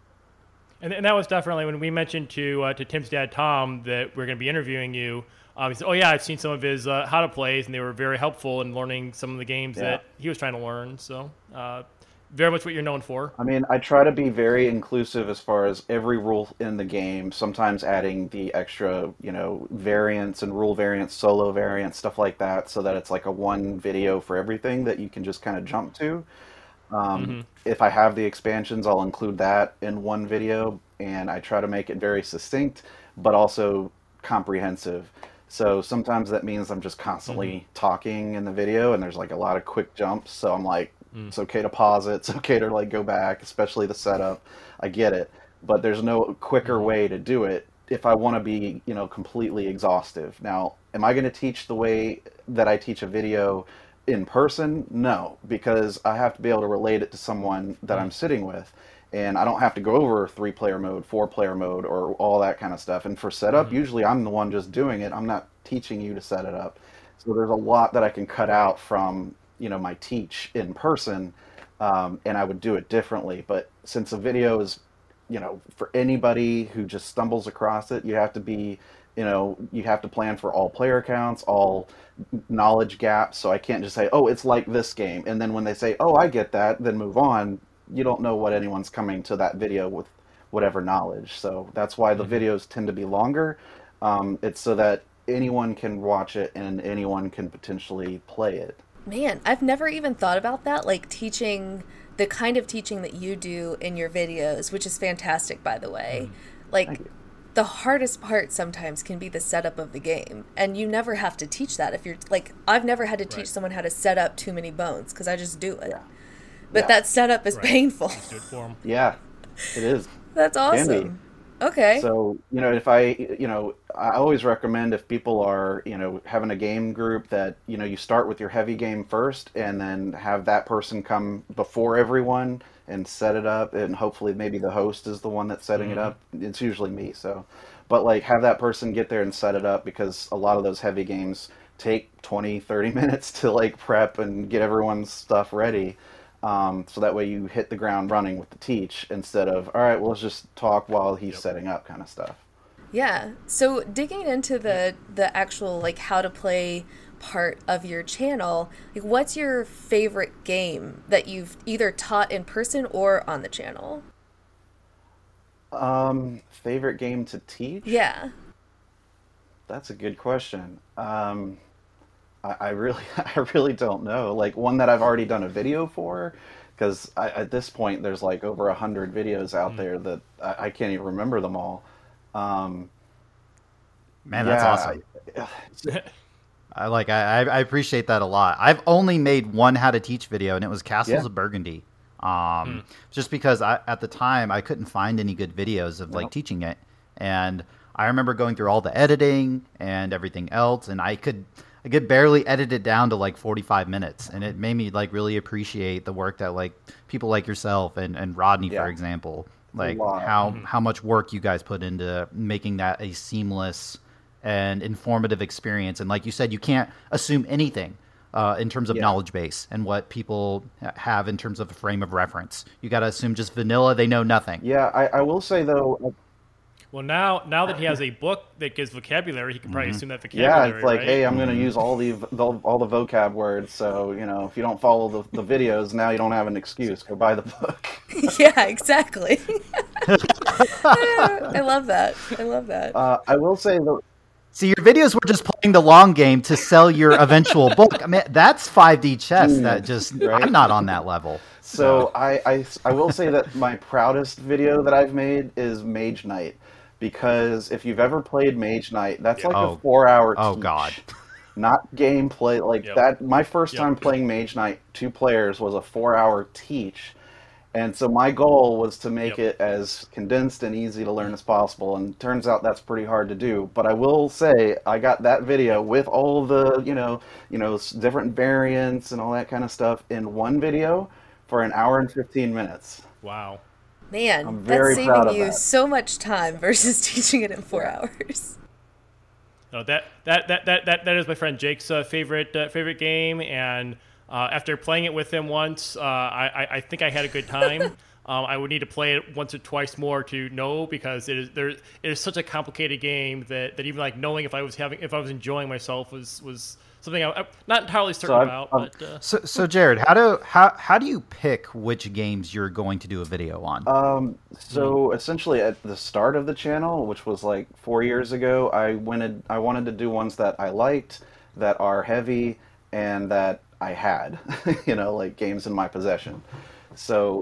[SPEAKER 2] And, and that was definitely when we mentioned to uh, to Tim's dad, Tom, that we're going to be interviewing you. Um, he said, oh, yeah, I've seen some of his uh, how to plays, and they were very helpful in learning some of the games
[SPEAKER 4] Yeah.
[SPEAKER 2] that he was trying to learn. So uh, very much what you're known for.
[SPEAKER 4] I mean, I try to be very inclusive as far as every rule in the game, sometimes adding the extra, you know, variants and rule variants, solo variants, stuff like that, so that it's like a one video for everything that you can just kind of jump to. Um, If I have the expansions, I'll include that in one video. and I try to make it very succinct, but also comprehensive. So sometimes that means I'm just constantly mm-hmm. talking in the video, and there's like a lot of quick jumps. So I'm like, mm. it's okay to pause it. It's okay to like go back, especially the setup. I get it, but there's no quicker mm-hmm. way to do it if I want to be, you know, completely exhaustive. Now, am I going to teach the way that I teach a video in person? No, because I have to be able to relate it to someone that mm-hmm. I'm sitting with. And I don't have to go over three-player mode, four-player mode, or all that kind of stuff. And for setup, mm-hmm. usually I'm the one just doing it. I'm not teaching you to set it up. So there's a lot that I can cut out from, you know, my teach in person, um, and I would do it differently. But since a video is, you know, for anybody who just stumbles across it, you have to be, you know, you have to plan for all player counts, all knowledge gaps. So I can't just say, oh, it's like this game. And then when they say, oh, I get that, then move on. You don't know what anyone's coming to that video with whatever knowledge. So that's why the videos tend to be longer. Um, it's so that anyone can watch it and anyone can potentially play it.
[SPEAKER 1] Man, I've never even thought about that, like teaching, the kind of teaching that you do in your videos, which is fantastic, by the way. Like, the hardest part sometimes can be the setup of the game, and you never have to teach that. If you're, like, I've never had to teach right. someone how to set up Too Many Bones, because I just do it.
[SPEAKER 4] Yeah.
[SPEAKER 1] But
[SPEAKER 4] yeah.
[SPEAKER 1] that setup is
[SPEAKER 2] right.
[SPEAKER 1] painful.
[SPEAKER 4] Yeah, it is.
[SPEAKER 1] That's awesome. Okay.
[SPEAKER 4] So, you know, if I, you know, I always recommend if people are, you know, having a game group that, you know, you start with your heavy game first and then have that person come before everyone and set it up. And hopefully maybe the host is the one that's setting mm-hmm. it up. It's usually me. So, but like have that person get there and set it up, because a lot of those heavy games take twenty, thirty minutes to like prep and get everyone's stuff ready. Um, so that way you hit the ground running with the teach instead of, all right, well, let's just talk while he's yep. setting up kind of stuff.
[SPEAKER 1] Yeah. So digging into the, the actual, like, how to play part of your channel, like, what's your favorite game that you've either taught in person or on the channel?
[SPEAKER 4] Um, favorite game to teach?
[SPEAKER 1] Yeah.
[SPEAKER 4] That's a good question. Um... I really, I really don't know. Like one that I've already done a video for, because at this point there's like over a hundred videos out mm. there that I, I can't even remember them all. Um,
[SPEAKER 3] Man, that's awesome. I, I like, I, I appreciate that a lot. I've only made one how to teach video, and it was Castles
[SPEAKER 4] yeah.
[SPEAKER 3] of Burgundy. Um, mm. Just because I, at the time I couldn't find any good videos of like nope. teaching it, and I remember going through all the editing and everything else, and I could. I could barely edit it down to like forty-five minutes, and it made me like really appreciate the work that like people like yourself and, and Rodney, yeah. for example, like how, mm-hmm. how much work you guys put into making that a seamless and informative experience. And like you said, you can't assume anything uh, in terms of yeah. knowledge base and what people have in terms of a frame of reference. You got to assume just vanilla, they know nothing.
[SPEAKER 4] Yeah, I, I will say though,
[SPEAKER 2] Well, now now that he has a book that gives vocabulary, he can probably mm-hmm. assume that vocabulary.
[SPEAKER 4] Yeah, it's like,
[SPEAKER 2] right?
[SPEAKER 4] hey, I'm going to use all the, the all the vocab words. So you know, if you don't follow the, the videos, now you don't have an excuse. Go buy the book.
[SPEAKER 1] Yeah, exactly. I love that. I love that.
[SPEAKER 4] Uh, I will say though.
[SPEAKER 3] See, your videos were just playing the long game to sell your eventual book. I mean, that's five D chess. Mm, that just right? I'm not on that level.
[SPEAKER 4] So, so I, I I will say that my proudest video that I've made is Mage Knight. Because if you've ever played Mage Knight, that's like
[SPEAKER 3] oh.
[SPEAKER 4] a four-hour teach.
[SPEAKER 3] Oh, God.
[SPEAKER 4] Not gameplay. Like
[SPEAKER 2] yep.
[SPEAKER 4] that. My first
[SPEAKER 2] yep.
[SPEAKER 4] time playing Mage Knight, two players, was a four-hour teach. And so my goal was to make yep. it as condensed and easy to learn as possible. And turns out that's pretty hard to do. But I will say I got that video with all the, you know, you know, different variants and all that kind of stuff in one video for an hour and fifteen minutes.
[SPEAKER 2] Wow.
[SPEAKER 1] Man, that's saving you that. so much time versus teaching it in four hours.
[SPEAKER 2] No, that that that that that, that is my friend Jake's uh, favorite uh, favorite game, and uh, after playing it with him once, uh, I I think I had a good time. um, I would need to play it once or twice more to know, because it is there. It is such a complicated game that, that even like knowing if I was having if I was enjoying myself was was. Something I'm not entirely certain so about.
[SPEAKER 3] Um,
[SPEAKER 2] but, uh,
[SPEAKER 3] so, so Jared, how do how how do you pick which games you're going to do a video on?
[SPEAKER 4] Um, so mm. essentially, at the start of the channel, which was like four years ago, I wanted I wanted to do ones that I liked, that are heavy, and that I had, you know, like games in my possession. So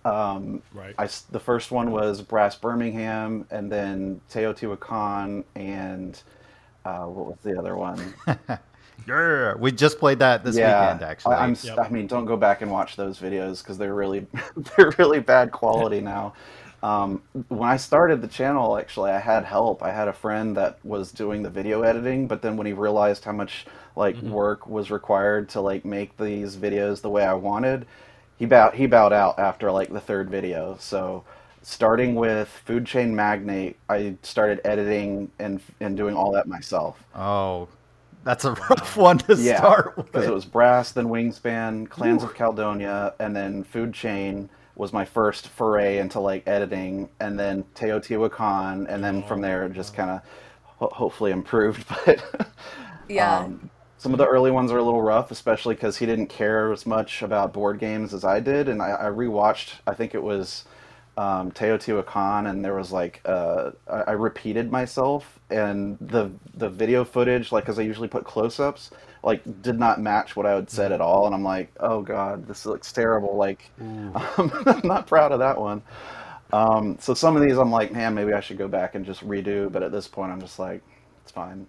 [SPEAKER 4] Um,
[SPEAKER 2] Right.
[SPEAKER 4] I, the first one was Brass Birmingham, and then Teotihuacan, and uh, what was the other one?
[SPEAKER 3] Yeah, we just played that this
[SPEAKER 4] yeah,
[SPEAKER 3] weekend, actually.
[SPEAKER 4] I, I'm.
[SPEAKER 2] Yep.
[SPEAKER 4] I mean, don't go back and watch those videos because they're really, they're really bad quality now. Um, when I started the channel, actually, I had help. I had a friend that was doing the video editing, but then when he realized how much like
[SPEAKER 2] Mm-hmm.
[SPEAKER 4] work was required to like make these videos the way I wanted, he bowed he bowed out after like the third video. So starting with Food Chain Magnate, I started editing and and doing all that myself.
[SPEAKER 3] Oh, that's a rough one to
[SPEAKER 4] Yeah,
[SPEAKER 3] start with.
[SPEAKER 4] because it was Brass, then Wingspan, Clans of Caledonia, and then Food Chain was my first foray into like editing, and then Teotihuacan, and then from there it just kind of ho- hopefully improved. But
[SPEAKER 1] Yeah.
[SPEAKER 4] um, some of the early ones are a little rough, especially because he didn't care as much about board games as I did, and I, I rewatched. I think it was um, Teotihuacan, and there was like uh, I, I repeated myself, and the the video footage, like because I usually put close-ups, like did not match what I had said at all, and I'm like, oh god, this looks terrible. Like, um, I'm not proud of that one. Um, so some of these, I'm like, man, maybe I should go back and just redo. But at this point, I'm just like, it's fine.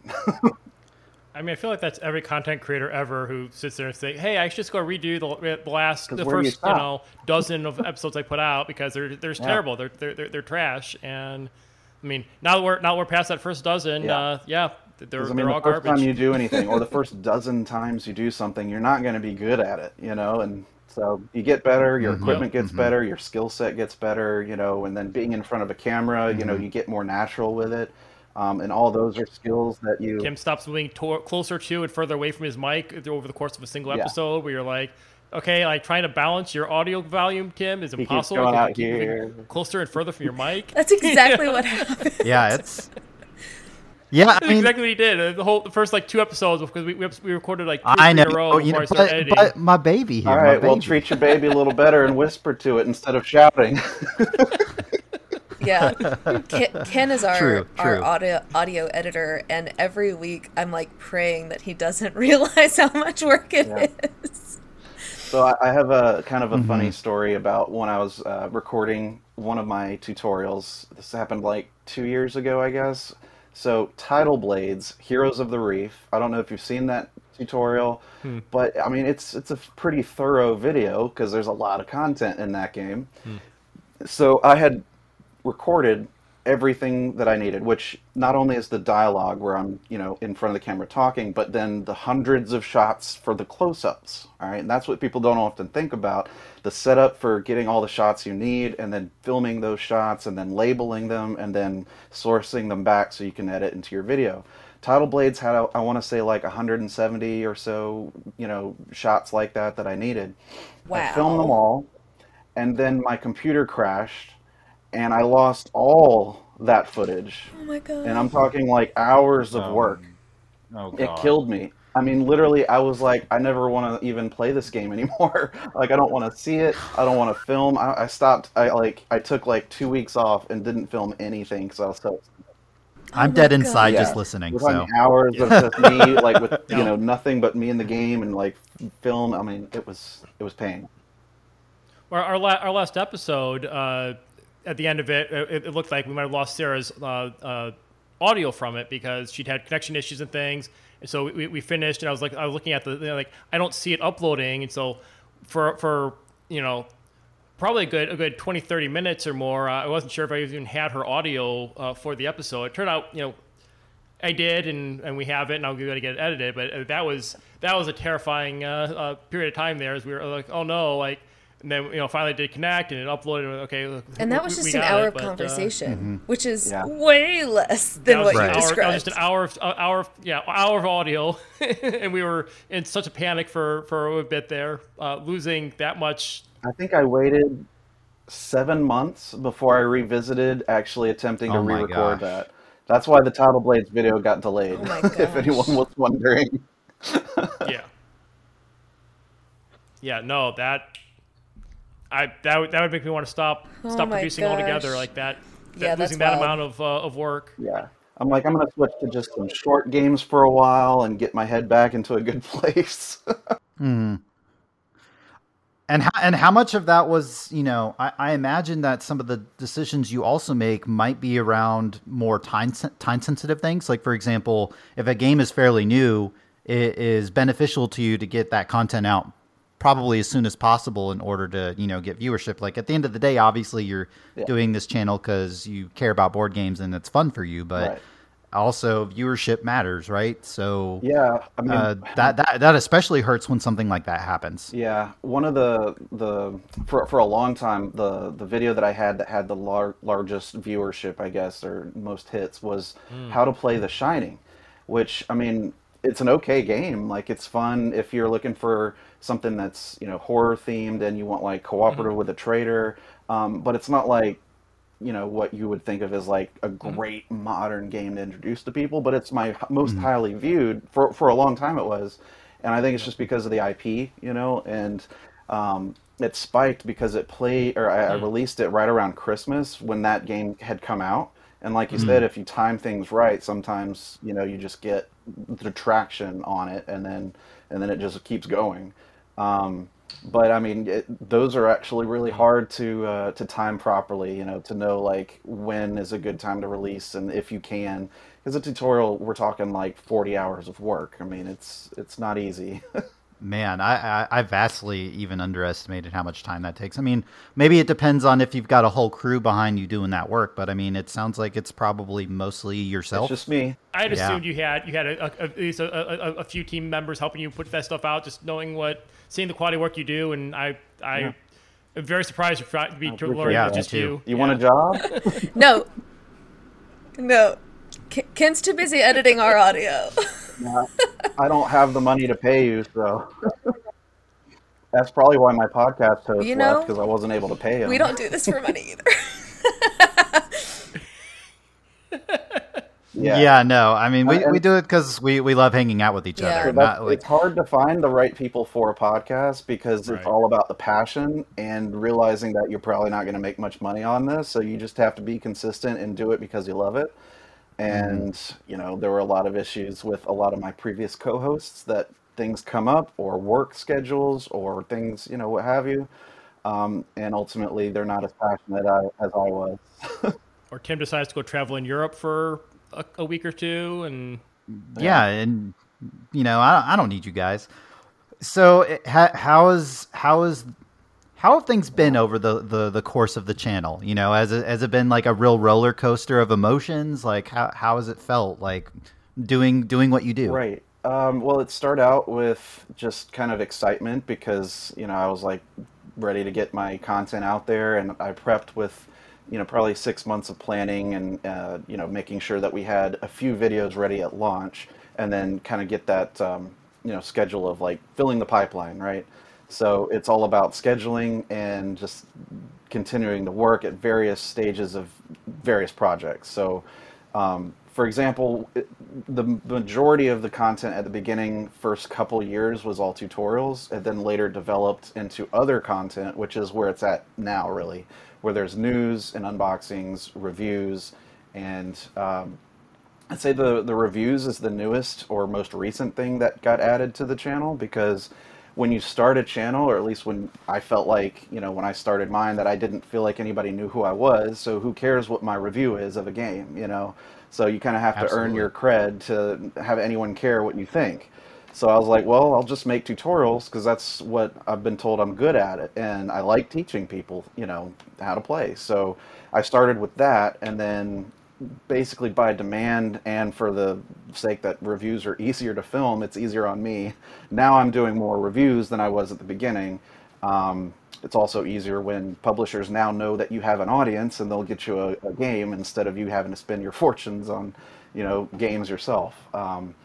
[SPEAKER 2] I mean, I feel like that's every content creator ever who sits there and say, "Hey, I should just go redo the, the last,
[SPEAKER 4] 'Cause
[SPEAKER 2] the
[SPEAKER 4] where do you
[SPEAKER 2] first, you,
[SPEAKER 4] stop?
[SPEAKER 2] know, dozen of episodes I put out because they're they're
[SPEAKER 4] Yeah.
[SPEAKER 2] terrible. They're, they're they're they're trash." And I mean, now that we're now that we're past that first dozen,
[SPEAKER 4] Yeah.
[SPEAKER 2] uh, yeah, they're
[SPEAKER 4] 'Cause, I
[SPEAKER 2] they're
[SPEAKER 4] mean,
[SPEAKER 2] all
[SPEAKER 4] the first
[SPEAKER 2] garbage.
[SPEAKER 4] time you do anything, or the first dozen times you do something, you're not going to be good at it, you know. And so you get better, your equipment gets better, your skill set gets better, you know. And then being in front of a camera, you know, you get more natural with it. Um, and all those are skills that you.
[SPEAKER 2] Kim stops moving to- closer to and further away from his mic over the course of a single
[SPEAKER 4] Yeah.
[SPEAKER 2] episode, where you're like, okay, like trying to balance your audio volume, Kim, is
[SPEAKER 4] keeps
[SPEAKER 2] impossible.
[SPEAKER 4] going
[SPEAKER 2] You
[SPEAKER 4] out
[SPEAKER 2] keep moving
[SPEAKER 4] here.
[SPEAKER 2] closer and further from your mic.
[SPEAKER 1] That's exactly what happened.
[SPEAKER 3] Yeah, it's. Yeah, I
[SPEAKER 2] That's
[SPEAKER 3] mean,
[SPEAKER 2] exactly what he did. Uh, The whole the first like two episodes because we we, we recorded like two or
[SPEAKER 3] I
[SPEAKER 2] three
[SPEAKER 3] know,
[SPEAKER 2] in a row
[SPEAKER 3] you
[SPEAKER 2] before
[SPEAKER 3] know,
[SPEAKER 2] I started
[SPEAKER 3] but,
[SPEAKER 2] editing.
[SPEAKER 3] but my baby here.
[SPEAKER 4] All
[SPEAKER 3] my
[SPEAKER 4] right, well,
[SPEAKER 3] baby.
[SPEAKER 4] treat your baby a little better and whisper to it instead of shouting.
[SPEAKER 1] Yeah, Ken, Ken is our
[SPEAKER 3] True,
[SPEAKER 1] our
[SPEAKER 3] true.
[SPEAKER 1] audio audio editor, and every week I'm like praying that he doesn't realize how much work it is.
[SPEAKER 4] So I, I have a kind of a funny story about when I was uh, recording one of my tutorials. This happened like two years ago, I guess. So Tidal Blades, Heroes of the Reef. I don't know if you've seen that tutorial, but I mean it's it's a pretty thorough video because there's a lot of content in that game. So I had recorded everything that I needed, which not only is the dialogue where I'm, you know, in front of the camera talking, but then the hundreds of shots for the close-ups. All right, and that's what people don't often think about: the setup for getting all the shots you need, and then filming those shots, and then labeling them, and then sourcing them back so you can edit into your video. Tidal Blades had, I want to say, like one hundred seventy or so, you know, shots like that that I needed. I filmed them
[SPEAKER 1] Wow.
[SPEAKER 4] all, and then my computer crashed, and I lost all that footage.
[SPEAKER 1] Oh my god.
[SPEAKER 4] And I'm talking like hours of
[SPEAKER 3] Um,
[SPEAKER 4] work.
[SPEAKER 3] Oh,
[SPEAKER 4] It
[SPEAKER 3] God.
[SPEAKER 4] killed me. I mean, literally, I was like, I never want to even play this game anymore. Like, I don't want to see it. I don't want to film. I, I stopped. I like, I took like two weeks off and didn't film anything because I was so.
[SPEAKER 3] I'm
[SPEAKER 1] Oh my
[SPEAKER 3] dead
[SPEAKER 1] God.
[SPEAKER 3] inside
[SPEAKER 4] Yeah.
[SPEAKER 3] just listening.
[SPEAKER 4] We're
[SPEAKER 3] So
[SPEAKER 4] talking hours of just me, like with you
[SPEAKER 2] No.
[SPEAKER 4] know nothing but me in the game and like film. I mean, it was it was pain.
[SPEAKER 2] Our our, la- our last episode, uh, at the end of it, it, it looked like we might have lost Sarah's uh, uh, audio from it because she'd had connection issues and things. And so we, we finished, and I was like, I was looking at the, you know, like, I don't see it uploading. And so for for you know probably a good a good twenty, thirty minutes or more, uh, I wasn't sure if I even had her audio uh, for the episode. It turned out, you know, I did, and, and we have it, and I'll go to get it edited. But uh, that was that was a terrifying uh, uh, period of time there, as we were like, oh no, like, and then you know finally did connect and it uploaded. And okay, look,
[SPEAKER 1] And that
[SPEAKER 2] we-
[SPEAKER 1] was
[SPEAKER 2] we
[SPEAKER 1] just an
[SPEAKER 2] got
[SPEAKER 1] hour
[SPEAKER 2] it,
[SPEAKER 1] of
[SPEAKER 2] but, uh,
[SPEAKER 1] conversation, which is
[SPEAKER 4] Yeah.
[SPEAKER 1] way less
[SPEAKER 2] that
[SPEAKER 1] than
[SPEAKER 2] was
[SPEAKER 1] what
[SPEAKER 2] just
[SPEAKER 1] you
[SPEAKER 2] an hour,
[SPEAKER 1] described.
[SPEAKER 2] that was just an hour, of, uh, hour, of, yeah, hour of audio, and we were in such a panic for for a bit there, uh, losing that much.
[SPEAKER 4] I think I waited seven months before I revisited actually attempting to
[SPEAKER 3] Oh my
[SPEAKER 4] re-record
[SPEAKER 3] gosh.
[SPEAKER 4] that. That's why the Tidal Blades video got delayed.
[SPEAKER 1] Oh my
[SPEAKER 4] if
[SPEAKER 1] gosh.
[SPEAKER 4] anyone was wondering.
[SPEAKER 2] Yeah, yeah, no, that I that would, that would make me want to stop
[SPEAKER 1] Oh
[SPEAKER 2] stop
[SPEAKER 1] my
[SPEAKER 2] producing altogether,
[SPEAKER 1] gosh.
[SPEAKER 2] like that. that
[SPEAKER 1] Yeah, that's
[SPEAKER 2] losing that
[SPEAKER 1] wild.
[SPEAKER 2] amount of uh, of work.
[SPEAKER 4] Yeah. I'm like, I'm going to switch to just some short games for a while and get my head back into a good place.
[SPEAKER 3] Hmm. And how, and how much of that was, you know, I, I imagine that some of the decisions you also make might be around more time time sensitive things. Like, for example, if a game is fairly new, it is beneficial to you to get that content out probably as soon as possible in order to, you know, get viewership. Like at the end of the day, obviously you're yeah. doing this channel because you care about board games and it's fun for you, but right. also viewership matters, right? So
[SPEAKER 4] yeah, I mean
[SPEAKER 3] uh, that that that especially hurts when something like that happens.
[SPEAKER 4] Yeah, one of the the for for a long time the the video that I had that had the lar- largest viewership, I guess, or most hits was mm. how to play The Shining, which I mean it's an okay game. Like it's fun if you're looking for something that's you know horror themed and you want like cooperative mm-hmm. with a traitor, um, but it's not like you know what you would think of as like a great mm-hmm. modern game to introduce to people, but it's my most mm-hmm. highly viewed for for a long time it was, and I think it's just because of the I P, you know, and um, it spiked because it played or I, mm-hmm. I released it right around Christmas when that game had come out, and like you mm-hmm. said, if you time things right, sometimes you know you just get the traction on it, and then and then it just keeps going. Um, But I mean, it, those are actually really hard to uh, to time properly. You know, to know like when is a good time to release, and if you can, because a tutorial we're talking like forty hours of work. I mean, it's it's not easy.
[SPEAKER 3] Man, I, I I vastly even underestimated how much time that takes. I mean, maybe it depends on if you've got a whole crew behind you doing that work, but I mean, it sounds like it's probably mostly yourself.
[SPEAKER 4] It's just me.
[SPEAKER 2] I'd
[SPEAKER 3] Yeah.
[SPEAKER 2] assumed you had you had a, a, at least a, a, a few team members helping you put that stuff out, just knowing what, seeing the quality work you do, and I I
[SPEAKER 4] Yeah.
[SPEAKER 2] am very surprised to be to learn
[SPEAKER 3] Yeah,
[SPEAKER 2] it was
[SPEAKER 3] me
[SPEAKER 2] just
[SPEAKER 3] too.
[SPEAKER 2] you.
[SPEAKER 4] You
[SPEAKER 2] Yeah.
[SPEAKER 4] want a job?
[SPEAKER 1] No. No. K- Ken's too busy editing our audio.
[SPEAKER 4] No, I don't have the money to pay you, so that's probably why my podcast host
[SPEAKER 1] You know,
[SPEAKER 4] left, because I wasn't able to pay him.
[SPEAKER 1] We don't do this for money either.
[SPEAKER 3] Yeah.
[SPEAKER 4] Yeah.
[SPEAKER 3] no, I mean, we,
[SPEAKER 4] Uh, and-
[SPEAKER 3] we do it because we, we love hanging out with each
[SPEAKER 1] Yeah.
[SPEAKER 3] other.
[SPEAKER 4] So
[SPEAKER 3] and
[SPEAKER 4] that's-
[SPEAKER 3] Not, like,
[SPEAKER 4] it's hard to find the right people for a podcast because
[SPEAKER 2] Right.
[SPEAKER 4] it's all about the passion and realizing that you're probably not going to make much money on this. So you just have to be consistent and do it because you love it. And, you know, there were a lot of issues with a lot of my previous co-hosts that things come up or work schedules or things, you know, what have you. Um, and ultimately they're not as passionate I, as I was.
[SPEAKER 2] Or Tim decides to go travel in Europe for a, a week or two, and
[SPEAKER 3] yeah, and you know, I I don't need you guys. So, it, how, how is how is how have things been over the, the, the course of the channel? You know, has it, has it been like a real roller coaster of emotions? Like, how how has it felt like doing doing what you do?
[SPEAKER 4] Right. Um, well, it started out with just kind of excitement because, you know, I was like ready to get my content out there, and I prepped with, you know, probably six months of planning and, uh, you know, making sure that we had a few videos ready at launch, and then kind of get that, um, you know, schedule of like filling the pipeline, right? So it's all about scheduling and just continuing to work at various stages of various projects. So, um, for example, it, the majority of the content at the beginning, first couple years, was all tutorials, and then later developed into other content, which is where it's at now, really, where there's news and unboxings, reviews, and um, I'd say the, the reviews is the newest or most recent thing that got added to the channel, because when you start a channel, or at least when I felt like, you know, when I started mine, that I didn't feel like anybody knew who I was, so who cares what my review is of a game, you know? So you kind of have to
[SPEAKER 3] Absolutely.
[SPEAKER 4] earn your cred to have anyone care what you think. So I was like, well, I'll just make tutorials because that's what I've been told I'm good at it. And I like teaching people, you know, how to play. So I started with that, and then basically by demand and for the sake that reviews are easier to film, it's easier on me. Now I'm doing more reviews than I was at the beginning. Um, it's also easier when publishers now know that you have an audience and they'll get you a, a game instead of you having to spend your fortunes on, you know, games yourself. Um,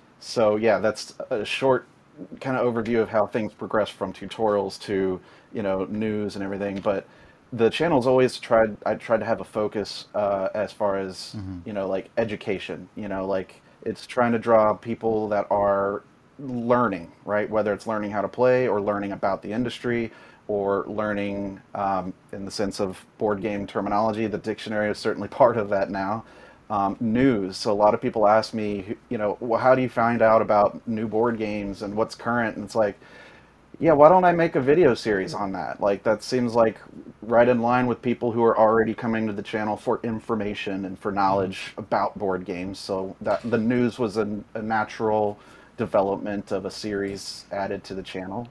[SPEAKER 4] so yeah, that's a short kind of overview of how things progress from tutorials to, you know, news and everything. But the channel's always tried, I tried to have a focus uh, as far as,
[SPEAKER 3] Mm-hmm.
[SPEAKER 4] you know, like education, you know, like it's trying to draw people that are learning, right? Whether it's learning how to play or learning about the industry or learning um, in the sense of board game terminology. The dictionary is certainly part of that now. Um, news. So a lot of people ask me, you know, well, how do you find out about new board games and what's current? And it's like, yeah, why don't I make a video series on that? Like, that seems like right in line with people who are already coming to the channel for information and for knowledge about board games. So that the news was a, a natural development of a series added to the channel.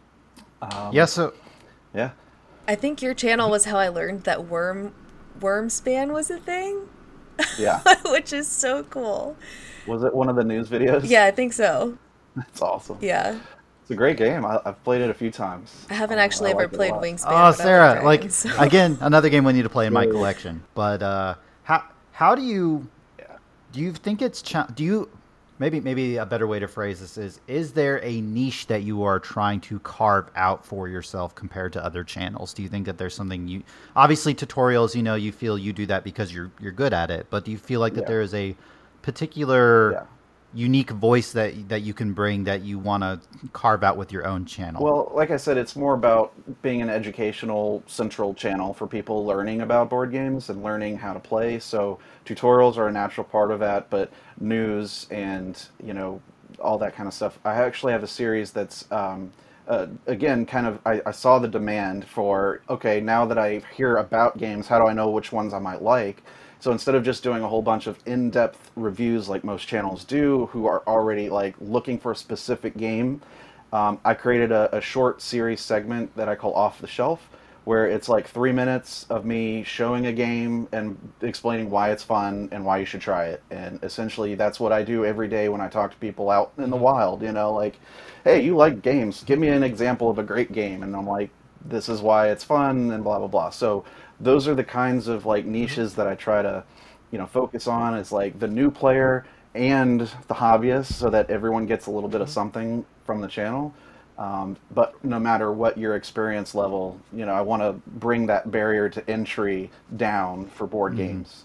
[SPEAKER 4] Um,
[SPEAKER 3] Yeah, so
[SPEAKER 4] Yeah.
[SPEAKER 1] I think your channel was how I learned that worm worm span was a thing,
[SPEAKER 4] Yeah.
[SPEAKER 1] which is so cool.
[SPEAKER 4] Was it one of the news videos?
[SPEAKER 1] Yeah, I think so.
[SPEAKER 4] That's awesome.
[SPEAKER 1] Yeah.
[SPEAKER 4] It's a great game. I, I've played it a few times.
[SPEAKER 1] I haven't
[SPEAKER 4] Um,
[SPEAKER 1] actually
[SPEAKER 4] I
[SPEAKER 1] ever
[SPEAKER 4] like it a
[SPEAKER 1] played
[SPEAKER 4] lot.
[SPEAKER 1] Wingspan.
[SPEAKER 3] oh,
[SPEAKER 1] but I
[SPEAKER 3] Sarah, like
[SPEAKER 1] dragons, so-
[SPEAKER 3] again, another game we need to play in my
[SPEAKER 4] Yeah.
[SPEAKER 3] collection. But uh, how how do you
[SPEAKER 4] Yeah.
[SPEAKER 3] do you think it's cha- do you maybe maybe a better way to phrase this is is there a niche that you are trying to carve out for yourself compared to other channels? Do you think that there's something you obviously tutorials, you know, you feel you do that because you're you're good at it, but do you feel like that
[SPEAKER 4] Yeah.
[SPEAKER 3] there is a particular
[SPEAKER 4] Yeah.
[SPEAKER 3] unique voice that that you can bring that you want to carve out with your own channel?
[SPEAKER 4] Well, like I said, it's more about being an educational central channel for people learning about board games and learning how to play. So tutorials are a natural part of that, but news and, you know, all that kind of stuff. I actually have a series that's, um, uh, again, kind of, I, I saw the demand for, okay, now that I hear about games, how do I know which ones I might like? So instead of just doing a whole bunch of in-depth reviews like most channels do, who are already like looking for a specific game, um, I created a, a short series segment that I call Off the Shelf, where it's like three minutes of me showing a game and explaining why it's fun and why you should try it. And essentially that's what I do every day when I talk to people out in the wild, you know, like, hey, you like games, give me an example of a great game. And I'm like, this is why it's fun and blah, blah, blah. So those are the kinds of like niches that I try to, you know, focus on, is like the new player and the hobbyist, so that everyone gets a little bit of something from the channel. Um, but no matter what your experience level, you know, I want to bring that barrier to entry down for board
[SPEAKER 3] Mhm.
[SPEAKER 4] games.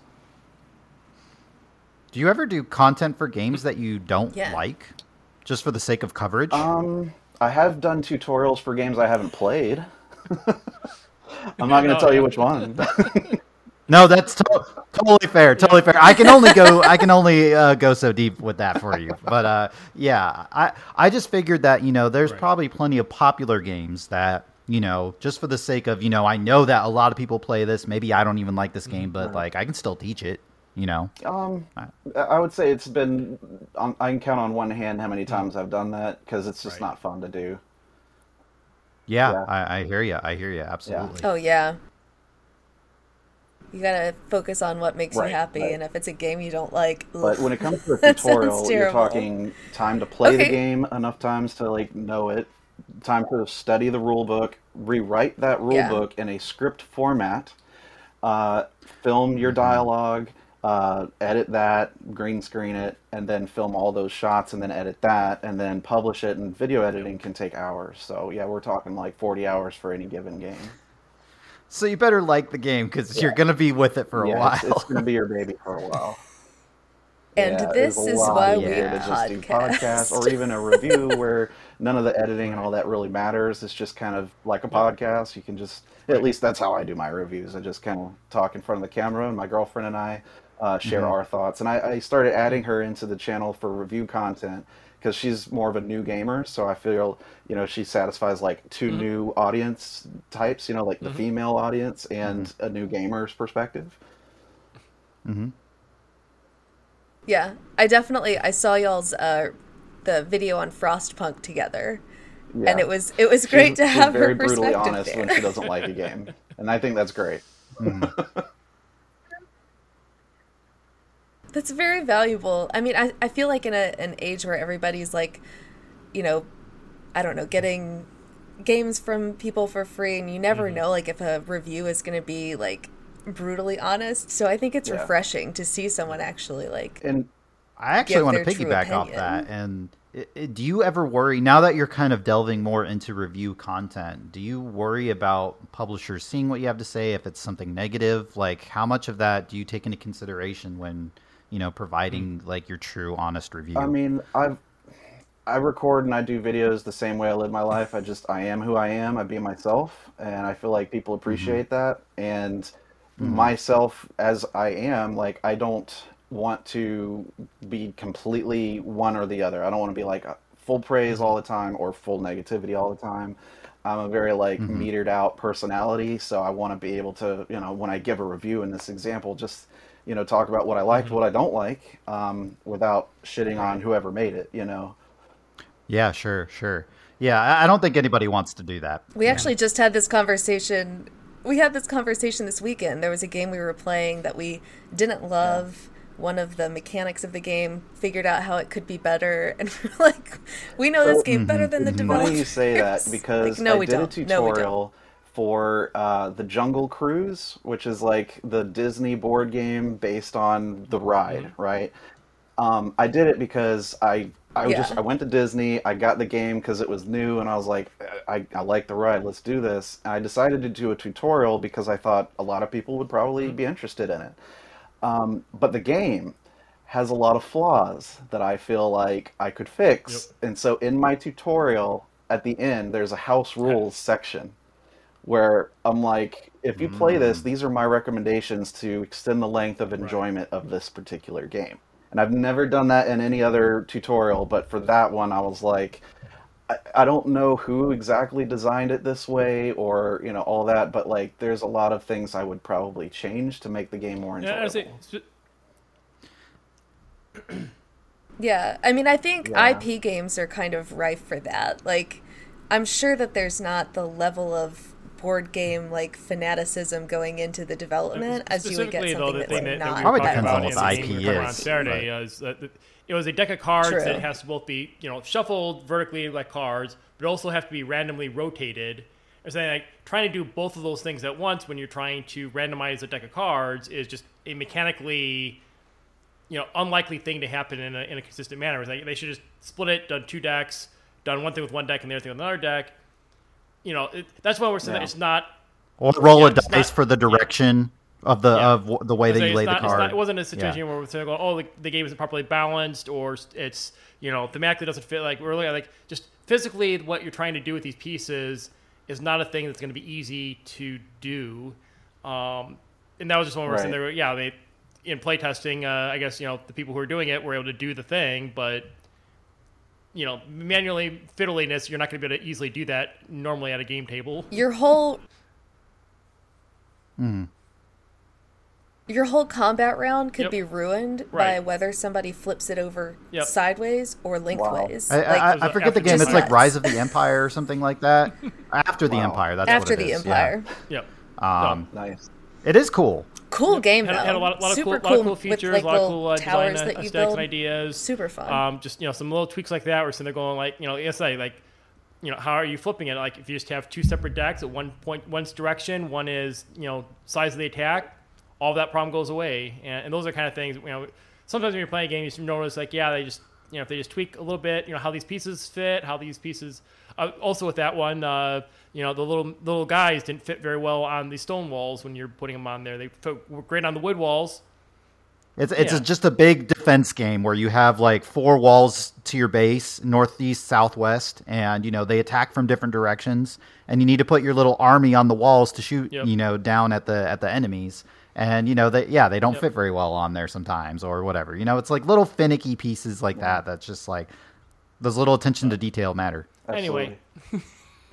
[SPEAKER 3] Do you ever do content for games that you don't
[SPEAKER 1] Yeah.
[SPEAKER 3] like, just for the sake of coverage?
[SPEAKER 4] Um, I have done tutorials for games I haven't played. I'm not going to
[SPEAKER 2] Oh,
[SPEAKER 4] tell
[SPEAKER 2] yeah.
[SPEAKER 4] you which one.
[SPEAKER 3] No, that's to- totally fair. Totally fair. I can only go. I can only uh, go so deep with that for you. But uh, yeah, I I just figured that, you know, there's
[SPEAKER 2] Right.
[SPEAKER 3] probably plenty of popular games that, you know, just for the sake of, you know, I know that a lot of people play this. Maybe I don't even like this game, but like I can still teach it. You know.
[SPEAKER 4] Um, I would say it's been, on, I can count on one hand how many times I've done that, because it's just
[SPEAKER 2] Right.
[SPEAKER 4] not fun to do.
[SPEAKER 3] Yeah,
[SPEAKER 4] Yeah.
[SPEAKER 3] I, I hear you. I hear you. Absolutely.
[SPEAKER 1] Oh yeah. You gotta focus on what makes
[SPEAKER 4] Right,
[SPEAKER 1] you happy,
[SPEAKER 4] right.
[SPEAKER 1] and if it's a game you don't like,
[SPEAKER 4] But
[SPEAKER 1] ugh.
[SPEAKER 4] when it comes to a
[SPEAKER 1] That sounds
[SPEAKER 4] tutorial, you're
[SPEAKER 1] terrible.
[SPEAKER 4] talking time to play the
[SPEAKER 1] Okay.
[SPEAKER 4] game enough times to like know it, time to study the rule book, rewrite that rule
[SPEAKER 1] Yeah.
[SPEAKER 4] book in a script format, uh, film your dialogue, uh, edit that, green screen it, and then film all those shots and then edit that and then publish it. And video editing can take hours. So yeah, we're talking like forty hours for any given game.
[SPEAKER 3] So you better like the game because you're
[SPEAKER 4] Yeah.
[SPEAKER 3] gonna be with it for a
[SPEAKER 4] yeah,
[SPEAKER 3] while.
[SPEAKER 4] it's, it's going to be your baby for a while.
[SPEAKER 1] And
[SPEAKER 4] Yeah,
[SPEAKER 1] this
[SPEAKER 4] it's a
[SPEAKER 1] is
[SPEAKER 4] lot
[SPEAKER 1] why
[SPEAKER 3] we
[SPEAKER 4] easier to just do
[SPEAKER 1] podcast.
[SPEAKER 4] podcasts or even a review where none of the editing and all that really matters. It's just kind of like a podcast. You can just, at least that's how I do my reviews. I just kind of talk in front of the camera, and my girlfriend and I uh, share
[SPEAKER 3] Mhm.
[SPEAKER 4] our thoughts. And I, I started adding her into the channel for review content because she's more of a new gamer. So I feel, you know, she satisfies like two
[SPEAKER 2] Mhm.
[SPEAKER 4] new audience types, you know, like the
[SPEAKER 2] Mhm.
[SPEAKER 4] female audience and a new gamer's perspective.
[SPEAKER 3] hmm
[SPEAKER 1] Yeah, I definitely I saw y'all's uh the video on Frostpunk together, and
[SPEAKER 4] Yeah.
[SPEAKER 1] it was it was
[SPEAKER 4] She's-
[SPEAKER 1] great to
[SPEAKER 4] she's
[SPEAKER 1] have
[SPEAKER 4] very
[SPEAKER 1] her
[SPEAKER 4] brutally
[SPEAKER 1] perspective
[SPEAKER 4] honest
[SPEAKER 1] there.
[SPEAKER 4] when she doesn't like a game, and I think that's great.
[SPEAKER 1] That's very valuable. I mean, I, I feel like in a, an age where everybody's like, you know, I don't know, getting games from people for free, and you never
[SPEAKER 2] Mhm.
[SPEAKER 1] know like if a review is going to be like brutally honest. So I think it's
[SPEAKER 4] Yeah.
[SPEAKER 1] refreshing to see someone actually like
[SPEAKER 4] And
[SPEAKER 3] I actually
[SPEAKER 1] give
[SPEAKER 3] want to
[SPEAKER 1] their true
[SPEAKER 3] piggyback off
[SPEAKER 1] opinion.
[SPEAKER 3] that. And i i do you ever worry, now that you're kind of delving more into review content, do you worry about publishers seeing what you have to say if it's something negative? Like, how much of that do you take into consideration when, you know, providing like your true, honest review?
[SPEAKER 4] I mean, I've I record and I do videos the same way I live my life. I just I am who I am. I be myself, and I feel like people appreciate that. And myself as I am, like I don't want to be completely one or the other. I don't want to be like full praise all the time or full negativity all the time. I'm a very like
[SPEAKER 3] Mm-hmm.
[SPEAKER 4] metered out personality, so I want to be able to, you know, when I give a review in this example, just, you know, talk about what I liked, what I don't like, um, without shitting on whoever made it, you know.
[SPEAKER 3] Yeah, sure, sure. Yeah, I I don't think anybody wants to do that.
[SPEAKER 1] We actually just had this conversation. We had this conversation this weekend. There was a game we were playing that we didn't love. One of the mechanics of the game, figured out how it could be better, and we were like, we know this game better than the developers.
[SPEAKER 4] Funny you say that because
[SPEAKER 1] like, no,
[SPEAKER 4] I
[SPEAKER 1] we
[SPEAKER 4] did a
[SPEAKER 1] don't. No, we don't.
[SPEAKER 4] tutorial for uh, the Jungle Cruise, which is like the Disney board game based on the ride, right? Um, I did it because I I was
[SPEAKER 1] Yeah.
[SPEAKER 4] just I went to Disney, I got the game because it was new, and I was like, I, I like the ride, let's do this. And I decided to do a tutorial because I thought a lot of people would probably be interested in it. Um, but the game has a lot of flaws that I feel like I could fix. And so in my tutorial, at the end, there's a house rules section where I'm like, if you play this, these are my recommendations to extend the length of enjoyment of this particular game. And I've never done that in any other tutorial, but for that one, I was like, I, I don't know who exactly designed it this way or, you know, all that, but like, there's a lot of things I would probably change to make the game more
[SPEAKER 2] Yeah, I
[SPEAKER 4] enjoyable.
[SPEAKER 2] say, sp-
[SPEAKER 1] Yeah, I mean, I think
[SPEAKER 4] Yeah.
[SPEAKER 1] I P games are kind of rife for that. Like, I'm sure that there's not the level of board game like fanaticism going into the development as you would get
[SPEAKER 2] Specifically, though,
[SPEAKER 1] something
[SPEAKER 2] the
[SPEAKER 1] that's
[SPEAKER 2] thing that, that
[SPEAKER 1] not
[SPEAKER 2] we
[SPEAKER 3] Probably
[SPEAKER 2] were
[SPEAKER 1] that
[SPEAKER 2] talking
[SPEAKER 3] depends on
[SPEAKER 2] about
[SPEAKER 3] what
[SPEAKER 2] in
[SPEAKER 3] the
[SPEAKER 2] the
[SPEAKER 3] I
[SPEAKER 2] game
[SPEAKER 3] P
[SPEAKER 2] we covered on
[SPEAKER 3] is,
[SPEAKER 2] Saturday is that the- it was a deck of cards
[SPEAKER 1] True.
[SPEAKER 2] that has to both be, you know, shuffled vertically like cards, but also have to be randomly rotated. And saying like trying to do both of those things at once when you're trying to randomize a deck of cards is just a mechanically, you know, unlikely thing to happen in a, in a consistent manner. It's like they should just split it, done two decks, done one thing with one deck and the other thing with another deck. You know, it, that's why we're saying that
[SPEAKER 4] Yeah.
[SPEAKER 2] it's not.
[SPEAKER 3] Or roll
[SPEAKER 2] Yeah,
[SPEAKER 3] a
[SPEAKER 2] it's
[SPEAKER 3] dice
[SPEAKER 2] not-
[SPEAKER 3] for the direction of the
[SPEAKER 2] Yeah.
[SPEAKER 3] of w- the way that
[SPEAKER 2] It's
[SPEAKER 3] you lay
[SPEAKER 2] not-
[SPEAKER 3] the
[SPEAKER 2] it's
[SPEAKER 3] card.
[SPEAKER 2] not- it wasn't a situation
[SPEAKER 3] Yeah.
[SPEAKER 2] where we're saying, "Oh, the, the game isn't properly balanced," or it's, you know, thematically doesn't fit. Like we're looking at like just physically what you're trying to do with these pieces is not a thing that's going to be easy to do. Um, and that was just one where we're saying
[SPEAKER 4] Right.
[SPEAKER 2] there. were- Yeah, they in playtesting, uh, I guess you know the people who were doing it were able to do the thing, but you know, manually fiddliness, you're not going to be able to easily do that normally at a game table.
[SPEAKER 1] your whole
[SPEAKER 3] Mm-hmm.
[SPEAKER 1] your whole combat round could
[SPEAKER 2] Yep.
[SPEAKER 1] be ruined by
[SPEAKER 2] Right.
[SPEAKER 1] whether somebody flips it over
[SPEAKER 2] Yep.
[SPEAKER 1] sideways or lengthways.
[SPEAKER 3] I,
[SPEAKER 1] Like,
[SPEAKER 3] I, I
[SPEAKER 2] Like-
[SPEAKER 3] forget the game.
[SPEAKER 2] Just
[SPEAKER 3] It's like
[SPEAKER 1] nuts.
[SPEAKER 3] Rise of the Empire or something like that. After the
[SPEAKER 4] Wow.
[SPEAKER 3] Empire, that's
[SPEAKER 1] after
[SPEAKER 3] what it
[SPEAKER 1] the
[SPEAKER 3] is.
[SPEAKER 1] Empire.
[SPEAKER 2] Yep.
[SPEAKER 3] Yeah. Um,
[SPEAKER 4] Nice.
[SPEAKER 3] it is cool.
[SPEAKER 1] Cool game though.
[SPEAKER 2] Had, had a lot, lot of
[SPEAKER 1] Super
[SPEAKER 2] cool, lot of cool
[SPEAKER 1] with,
[SPEAKER 2] features,
[SPEAKER 1] like,
[SPEAKER 2] a lot of
[SPEAKER 1] little
[SPEAKER 2] cool uh,
[SPEAKER 1] towers
[SPEAKER 2] design
[SPEAKER 1] that
[SPEAKER 2] uh,
[SPEAKER 1] you
[SPEAKER 2] aesthetics
[SPEAKER 1] build.
[SPEAKER 2] and ideas.
[SPEAKER 1] Super fun.
[SPEAKER 2] Um, just you know, some little tweaks like that. Where so they're going like, you know, it's like like, you know, how are you flipping it? Like if you just have two separate decks at one point, one's direction, one is you know size of the attack, all that problem goes away. And, and those are kind of things. You know, sometimes when you're playing a game, you notice like, yeah, they just you know if they just tweak a little bit, you know, how these pieces fit, how these pieces. Uh, also with that one, uh, you know, the little little guys didn't fit very well on the stone walls when you're putting them on there. They fit, were great on the wood walls.
[SPEAKER 3] It's it's
[SPEAKER 2] Yeah.
[SPEAKER 3] just a big defense game where you have like four walls to your base, northeast, southwest, and you know they attack from different directions, and you need to put your little army on the walls to shoot,
[SPEAKER 2] Yep.
[SPEAKER 3] you know, down at the at the enemies. And you know they yeah they don't
[SPEAKER 2] Yep.
[SPEAKER 3] fit very well on there sometimes or whatever. You know, it's like little finicky pieces like that. That's just like those little attention to detail matter.
[SPEAKER 2] Anyway.
[SPEAKER 4] Absolutely.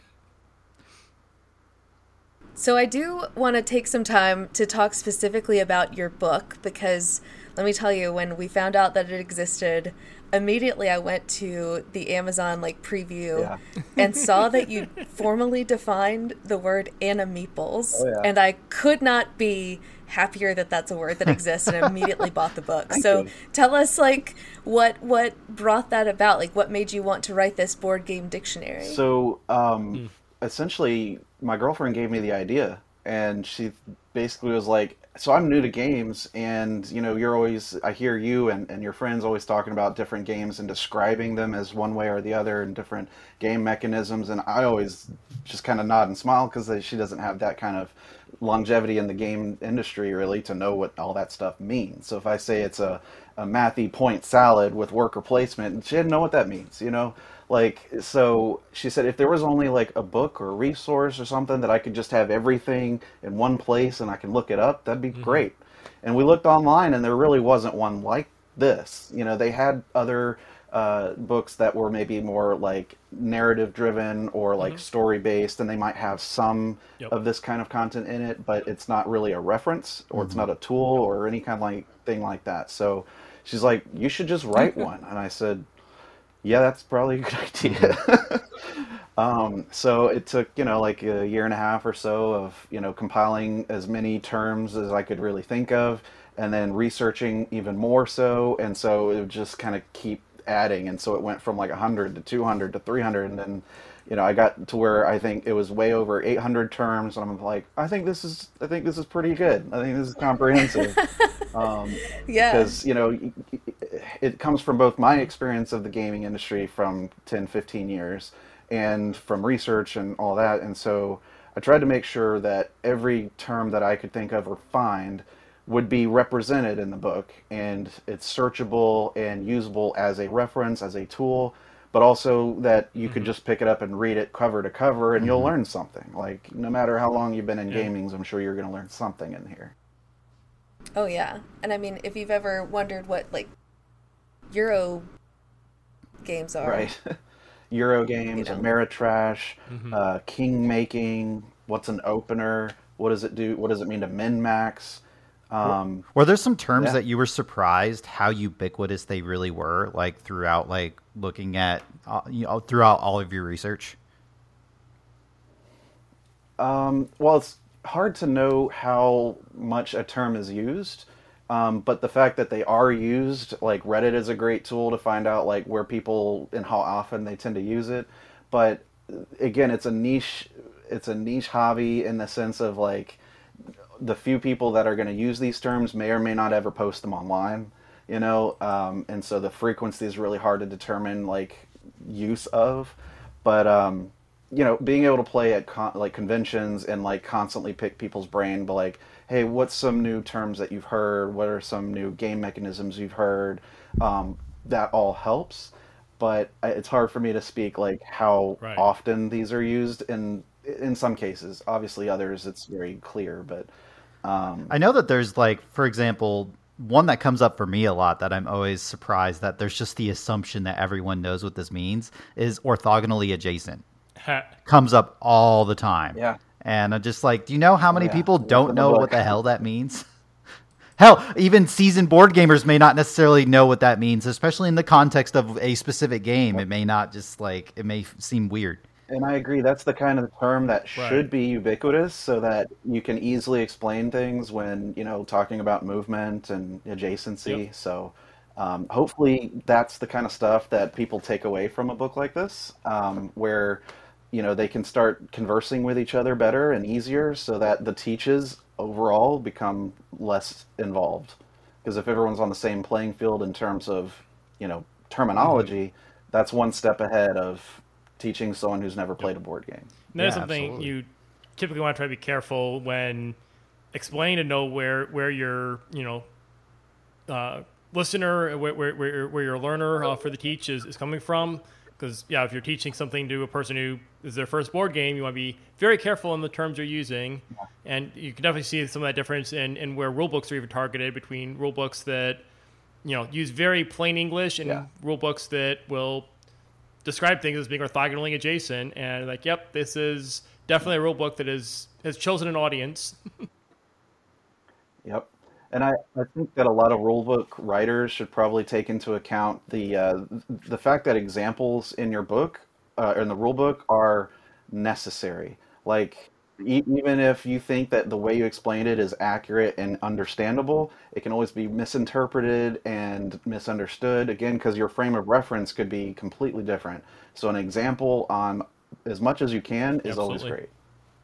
[SPEAKER 1] So I do want to take some time to talk specifically about your book because let me tell you, when we found out that it existed, immediately I went to the Amazon like preview
[SPEAKER 4] Yeah.
[SPEAKER 1] and saw that you formally defined the word animeeples,
[SPEAKER 4] Oh, yeah.
[SPEAKER 1] and I could not be happier that that's a word that exists, and immediately bought the book.
[SPEAKER 4] Thank
[SPEAKER 1] so
[SPEAKER 4] you.
[SPEAKER 1] tell us like what what brought that about, like what made you want to write this board game dictionary?
[SPEAKER 4] So, um, essentially, my girlfriend gave me the idea, and she basically was like, so I'm new to games, and, you know, you're always, I hear you and, and your friends always talking about different games and describing them as one way or the other and different game mechanisms, and I always just kind of nod and smile because she doesn't have that kind of longevity in the game industry, really, to know what all that stuff means. So if I say it's a, a mathy point salad with worker placement, she didn't know what that means, you know? Like, so she said if there was only like a book or a resource or something that I could just have everything in one place and I can look it up, that'd be great. And we looked online and there really wasn't one like this. You know, they had other uh, books that were maybe more like narrative driven or like
[SPEAKER 2] Mm-hmm.
[SPEAKER 4] story based, and they might have some
[SPEAKER 2] Yep.
[SPEAKER 4] of this kind of content in it, but it's not really a reference or it's
[SPEAKER 3] Mm-hmm.
[SPEAKER 4] not a tool or any kind of like thing like that. So she's like, you should just write one. And I said, yeah, that's probably a good idea. Um, so it took, you know, like a year and a half or so of, you know, compiling as many terms as I could really think of, and then researching even more so. And so it would just kind of keep adding. And so it went from like one hundred to two hundred to three hundred. And then, you know, I got to where I think it was way over eight hundred terms. And I'm like, I think this is, I think this is pretty good. I think this is comprehensive. Um,
[SPEAKER 1] Yeah.
[SPEAKER 4] because, you know, it comes from both my experience of the gaming industry from ten, fifteen years and from research and all that. And so I tried to make sure that every term that I could think of or find would be represented in the book, and it's searchable and usable as a reference, as a tool, but also that you could just pick it up and read it cover to cover and you'll learn something. Like, no matter how long you've been in
[SPEAKER 2] Yeah.
[SPEAKER 4] gaming, I'm sure you're going to learn something in here.
[SPEAKER 1] Oh yeah. And I mean, if you've ever wondered what like Euro games are.
[SPEAKER 4] Right. Euro games,
[SPEAKER 1] You know.
[SPEAKER 4] Ameritrash,
[SPEAKER 2] Mm-hmm.
[SPEAKER 4] uh, king making, what's an opener, what does it do, what does it mean to min-max? Um,
[SPEAKER 3] Were there some terms
[SPEAKER 4] Yeah.
[SPEAKER 3] that you were surprised how ubiquitous they really were, like throughout, like looking at, uh, you know, throughout all of your research?
[SPEAKER 4] Um, well, it's hard to know how much a term is used, um, but the fact that they are used, like Reddit is a great tool to find out like where people and how often they tend to use it. But again, it's a niche, it's a niche hobby in the sense of like the few people that are going to use these terms may or may not ever post them online, you know, um, and so the frequency is really hard to determine like use of, but um, you know, being able to play at con- like conventions and like constantly pick people's brain, but like, hey, what's some new terms that you've heard? What are some new game mechanisms you've heard? Um, that all helps, but I- it's hard for me to speak like how
[SPEAKER 2] Right.
[SPEAKER 4] often these are used in in some cases. Obviously, others it's very clear, but um,
[SPEAKER 3] I know that there's like, for example, one that comes up for me a lot that I'm always surprised that there's just the assumption that everyone knows what this means is orthogonally adjacent.
[SPEAKER 2] Ha-
[SPEAKER 3] Comes up all the time.
[SPEAKER 4] Yeah.
[SPEAKER 3] And I'm just like, do you know how many
[SPEAKER 4] yeah.
[SPEAKER 3] people
[SPEAKER 4] What's in
[SPEAKER 3] don't
[SPEAKER 4] the
[SPEAKER 3] know
[SPEAKER 4] book?
[SPEAKER 3] what the hell that means? Hell, even seasoned board gamers may not necessarily know what that means, especially in the context of a specific game. It may not just like, it may seem weird.
[SPEAKER 4] And I agree, that's the kind of term that
[SPEAKER 2] Right.
[SPEAKER 4] should be ubiquitous so that you can easily explain things when, you know, talking about movement and adjacency.
[SPEAKER 2] Yep.
[SPEAKER 4] So um, hopefully that's the kind of stuff that people take away from a book like this, um, where, you know, they can start conversing with each other better and easier so that the teaches overall become less involved. Because if everyone's on the same playing field in terms of, you know, terminology, that's one step ahead of teaching someone who's never played a board game.
[SPEAKER 2] And that's
[SPEAKER 3] Yeah,
[SPEAKER 2] something
[SPEAKER 3] absolutely.
[SPEAKER 2] you typically want to try to be careful when explaining to know where where your you know uh, listener, where where where, where your learner uh, for the teach is, is coming from. Because yeah, if you're teaching something to a person who is their first board game, you want to be very careful in the terms you're using, and you can definitely see some of that difference in, in where rule books are even targeted between rule books that you know use very plain English and
[SPEAKER 4] Yeah.
[SPEAKER 2] rule books that will describe things as being orthogonally adjacent, and like, yep, this is definitely a rule book that is has chosen an audience.
[SPEAKER 4] Yep. And I, I think that a lot of rulebook writers should probably take into account the uh, the fact that examples in your book, uh, in the rulebook, are necessary. Like, e- even if you think that the way you explained it is accurate and understandable, it can always be misinterpreted and misunderstood, again, because your frame of reference could be completely different. So an example on as much as you can is always
[SPEAKER 2] Absolutely.
[SPEAKER 4] great.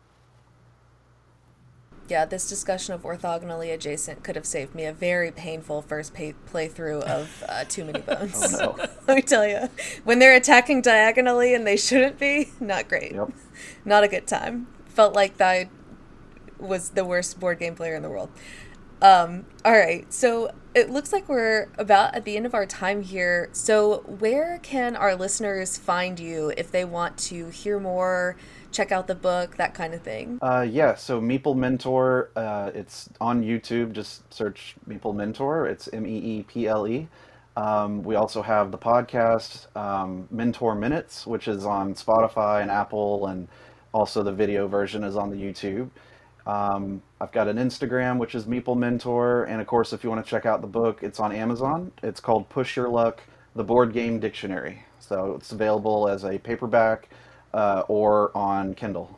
[SPEAKER 1] Yeah, this discussion of orthogonally adjacent could have saved me a very painful first pay- playthrough of uh, Too Many Bones.
[SPEAKER 4] Oh, no.
[SPEAKER 1] Let me tell you, when they're attacking diagonally and they shouldn't be, not great.
[SPEAKER 4] Yep.
[SPEAKER 1] Not a good time. Felt like I was the worst board game player in the world. Um, all right, so it looks like we're about at the end of our time here. So where can our listeners find you if they want to hear more, check out the book, that kind of thing?
[SPEAKER 4] Uh, yeah, so Meeple Mentor, uh, it's on YouTube. Just search Meeple Mentor. It's M E E P L E. Um, we also have the podcast, um, Mentor Minutes, which is on Spotify and Apple, and also the video version is on the YouTube. Um, I've got an Instagram, which is Meeple Mentor, and of course, if you want to check out the book, it's on Amazon. It's called Push Your Luck, The Board Game Dictionary. So it's available as a paperback uh, or on Kindle.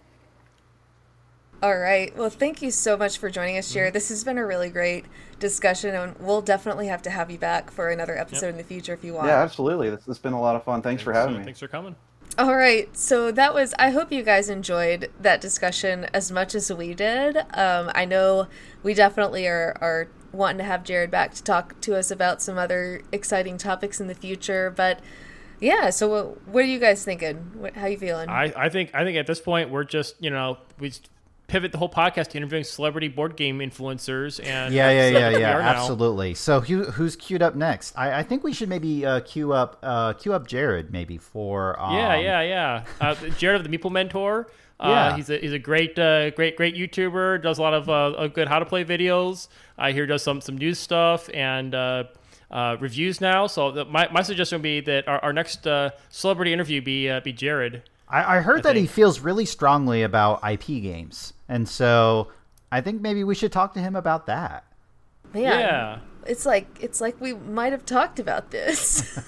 [SPEAKER 1] All right. Well, thank you so much for joining us, Jared. This has been a really great discussion, and we'll definitely have to have you back for another episode
[SPEAKER 2] Yep.
[SPEAKER 1] in the future if you want.
[SPEAKER 4] Yeah, absolutely. This has been a lot of fun. Thanks for having
[SPEAKER 2] So,
[SPEAKER 4] me.
[SPEAKER 2] Thanks for coming.
[SPEAKER 1] All right. So that was, I hope you guys enjoyed that discussion as much as we did. Um, I know we definitely are, are wanting to have Jared back to talk to us about some other exciting topics in the future. But yeah, so what, what are you guys thinking? What, how you feeling?
[SPEAKER 2] I, I think I think at this point we're just you know we just pivot the whole podcast to interviewing celebrity board game influencers and
[SPEAKER 3] Yeah, yeah,
[SPEAKER 2] that's
[SPEAKER 3] yeah,
[SPEAKER 2] what we
[SPEAKER 3] yeah,
[SPEAKER 2] are now.
[SPEAKER 3] absolutely. So who, who's queued up next? I, I think we should maybe uh, queue up uh, queue up Jared maybe for um,
[SPEAKER 2] Yeah, yeah, yeah. Uh, Jared of the Meeple Mentor. Uh,
[SPEAKER 3] Yeah.
[SPEAKER 2] he's a he's a great uh, great great YouTuber. Does a lot of uh, good how to play videos. I hear does some some news stuff and uh, uh, reviews now. So the, my my suggestion would be that our, our next uh, celebrity interview be uh, be Jared.
[SPEAKER 3] I, I heard
[SPEAKER 2] I
[SPEAKER 3] that he
[SPEAKER 2] think.
[SPEAKER 3] feels really strongly about I P games, and so I think maybe we should talk to him about that.
[SPEAKER 1] Man,
[SPEAKER 2] Yeah.
[SPEAKER 1] it's like it's like we might have talked about this.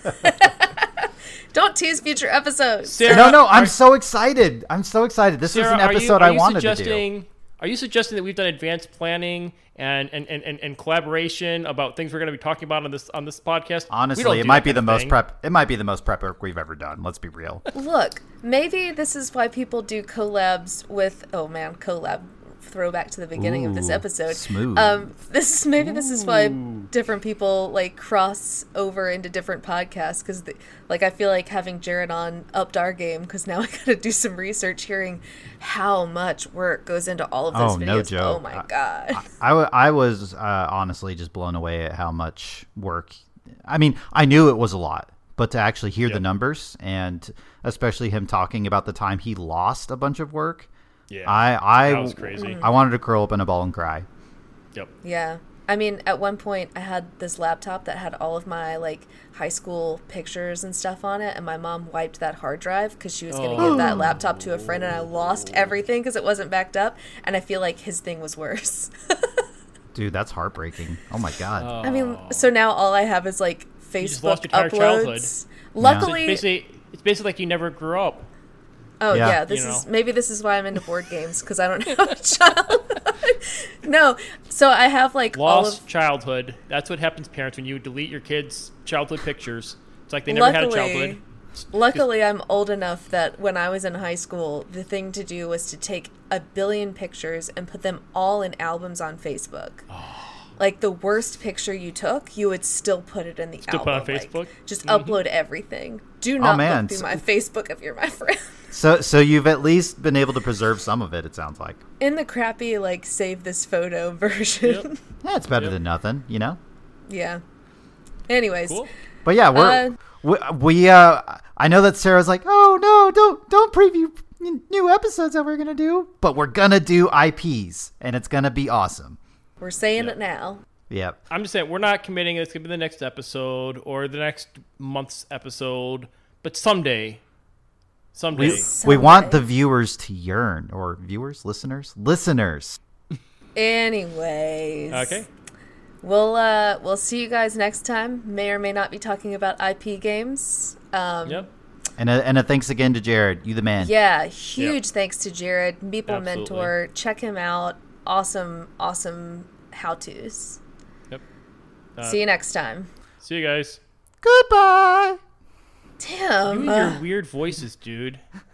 [SPEAKER 1] Don't tease future episodes.
[SPEAKER 2] Sarah,
[SPEAKER 3] No, no, I'm
[SPEAKER 2] are-
[SPEAKER 3] so excited. I'm so excited. This
[SPEAKER 2] Sarah,
[SPEAKER 3] was an
[SPEAKER 2] are you-
[SPEAKER 3] episode
[SPEAKER 2] are
[SPEAKER 3] I
[SPEAKER 2] you
[SPEAKER 3] wanted to do.
[SPEAKER 2] suggesting, Are you suggesting that we've done advanced planning and and, and, and, and collaboration about things we're going to be talking about on this on this podcast? We don't
[SPEAKER 3] Honestly,
[SPEAKER 2] do
[SPEAKER 3] it might
[SPEAKER 2] that
[SPEAKER 3] be
[SPEAKER 2] kind
[SPEAKER 3] the
[SPEAKER 2] of
[SPEAKER 3] most
[SPEAKER 2] thing.
[SPEAKER 3] prep. It might be the most prep work we've ever done. Let's be real.
[SPEAKER 1] Look, maybe this is why people do collabs with. Oh man, collab. Throwback to the beginning of this
[SPEAKER 3] Ooh,
[SPEAKER 1] episode.
[SPEAKER 3] smooth.
[SPEAKER 1] Um, this is maybe this is why different people like cross over into different podcasts because, like, I feel like having Jared on upped our game because now I got to do some research, hearing how much work goes into all of those
[SPEAKER 3] Oh,
[SPEAKER 1] videos.
[SPEAKER 3] no joke.
[SPEAKER 1] Oh my god!
[SPEAKER 3] I, w- I was uh, honestly just blown away at how much work. I mean, I knew it was a lot, but to actually hear the
[SPEAKER 2] Yep.
[SPEAKER 3] numbers and especially him talking about the time he lost a bunch of work,
[SPEAKER 2] Yeah,
[SPEAKER 3] I I
[SPEAKER 2] that was crazy.
[SPEAKER 3] I wanted to curl up in a ball and cry.
[SPEAKER 2] Yep.
[SPEAKER 1] Yeah. I mean, at one point, I had this laptop that had all of my, like, high school pictures and stuff on it, and my mom wiped that hard drive because she was going to
[SPEAKER 2] Oh.
[SPEAKER 1] give that laptop to a friend, and I lost everything because it wasn't backed up, and I feel like his thing was worse.
[SPEAKER 3] Dude, that's heartbreaking. Oh my god.
[SPEAKER 1] I mean, so now all I have is, like,
[SPEAKER 2] just lost
[SPEAKER 1] Facebook
[SPEAKER 2] your entire childhood.
[SPEAKER 1] uploads.
[SPEAKER 2] So
[SPEAKER 1] Luckily,
[SPEAKER 2] it's basically it's basically like you never grew up.
[SPEAKER 1] oh
[SPEAKER 3] Yeah.
[SPEAKER 1] yeah, this
[SPEAKER 2] You
[SPEAKER 1] is
[SPEAKER 2] know.
[SPEAKER 1] maybe this is why I'm into board games because I don't have a child. No, so I have like all
[SPEAKER 2] Lost
[SPEAKER 1] of
[SPEAKER 2] childhood. That's what happens, parents, when you delete your kids' childhood pictures. It's like they never had a
[SPEAKER 1] Luckily-
[SPEAKER 2] childhood.
[SPEAKER 1] Luckily, I'm old enough that when I was in high school, the thing to do was to take a billion pictures and put them all in albums on Facebook. Like the worst picture you took, you would still put it in the
[SPEAKER 2] Still
[SPEAKER 1] album.
[SPEAKER 2] put on
[SPEAKER 1] like,
[SPEAKER 2] Facebook?
[SPEAKER 1] just
[SPEAKER 2] Mhm.
[SPEAKER 1] upload everything. Do not
[SPEAKER 3] man,
[SPEAKER 1] look through
[SPEAKER 3] so-
[SPEAKER 1] my Facebook if you're my friend.
[SPEAKER 3] So so you've at least been able to preserve some of it. It sounds like.
[SPEAKER 1] In the crappy like save this photo version.
[SPEAKER 3] Yeah, it's better
[SPEAKER 2] Yep.
[SPEAKER 3] than nothing, you know.
[SPEAKER 1] Yeah. Anyways,
[SPEAKER 2] Cool.
[SPEAKER 3] But yeah, we're
[SPEAKER 1] Uh,
[SPEAKER 3] we, we uh I know that Sarah's like, "Oh no, don't don't preview n- new episodes that we're going to do." But we're going to do I Ps and it's going to be awesome.
[SPEAKER 1] we're saying
[SPEAKER 2] Yeah.
[SPEAKER 1] it now.
[SPEAKER 3] Yep.
[SPEAKER 2] I'm just saying we're not committing it's gonna be the next episode or the next month's episode, but someday, someday.
[SPEAKER 3] We,
[SPEAKER 1] Someday.
[SPEAKER 3] we want the viewers to yearn, or viewers, listeners, listeners.
[SPEAKER 1] Anyways.
[SPEAKER 2] Okay.
[SPEAKER 1] We'll uh we'll see you guys next time. May or may not be talking about I P games. Um
[SPEAKER 2] Yep.
[SPEAKER 3] And a, and a thanks again to Jared. You the man.
[SPEAKER 1] Yeah, huge thanks to Jared, Meeple
[SPEAKER 2] Absolutely.
[SPEAKER 1] Mentor. Check him out. Awesome, awesome how-tos.
[SPEAKER 2] Yep. Uh,
[SPEAKER 1] See you next time.
[SPEAKER 2] See you guys.
[SPEAKER 3] Goodbye.
[SPEAKER 1] Damn.
[SPEAKER 2] You and
[SPEAKER 1] uh,
[SPEAKER 2] your weird voices, dude.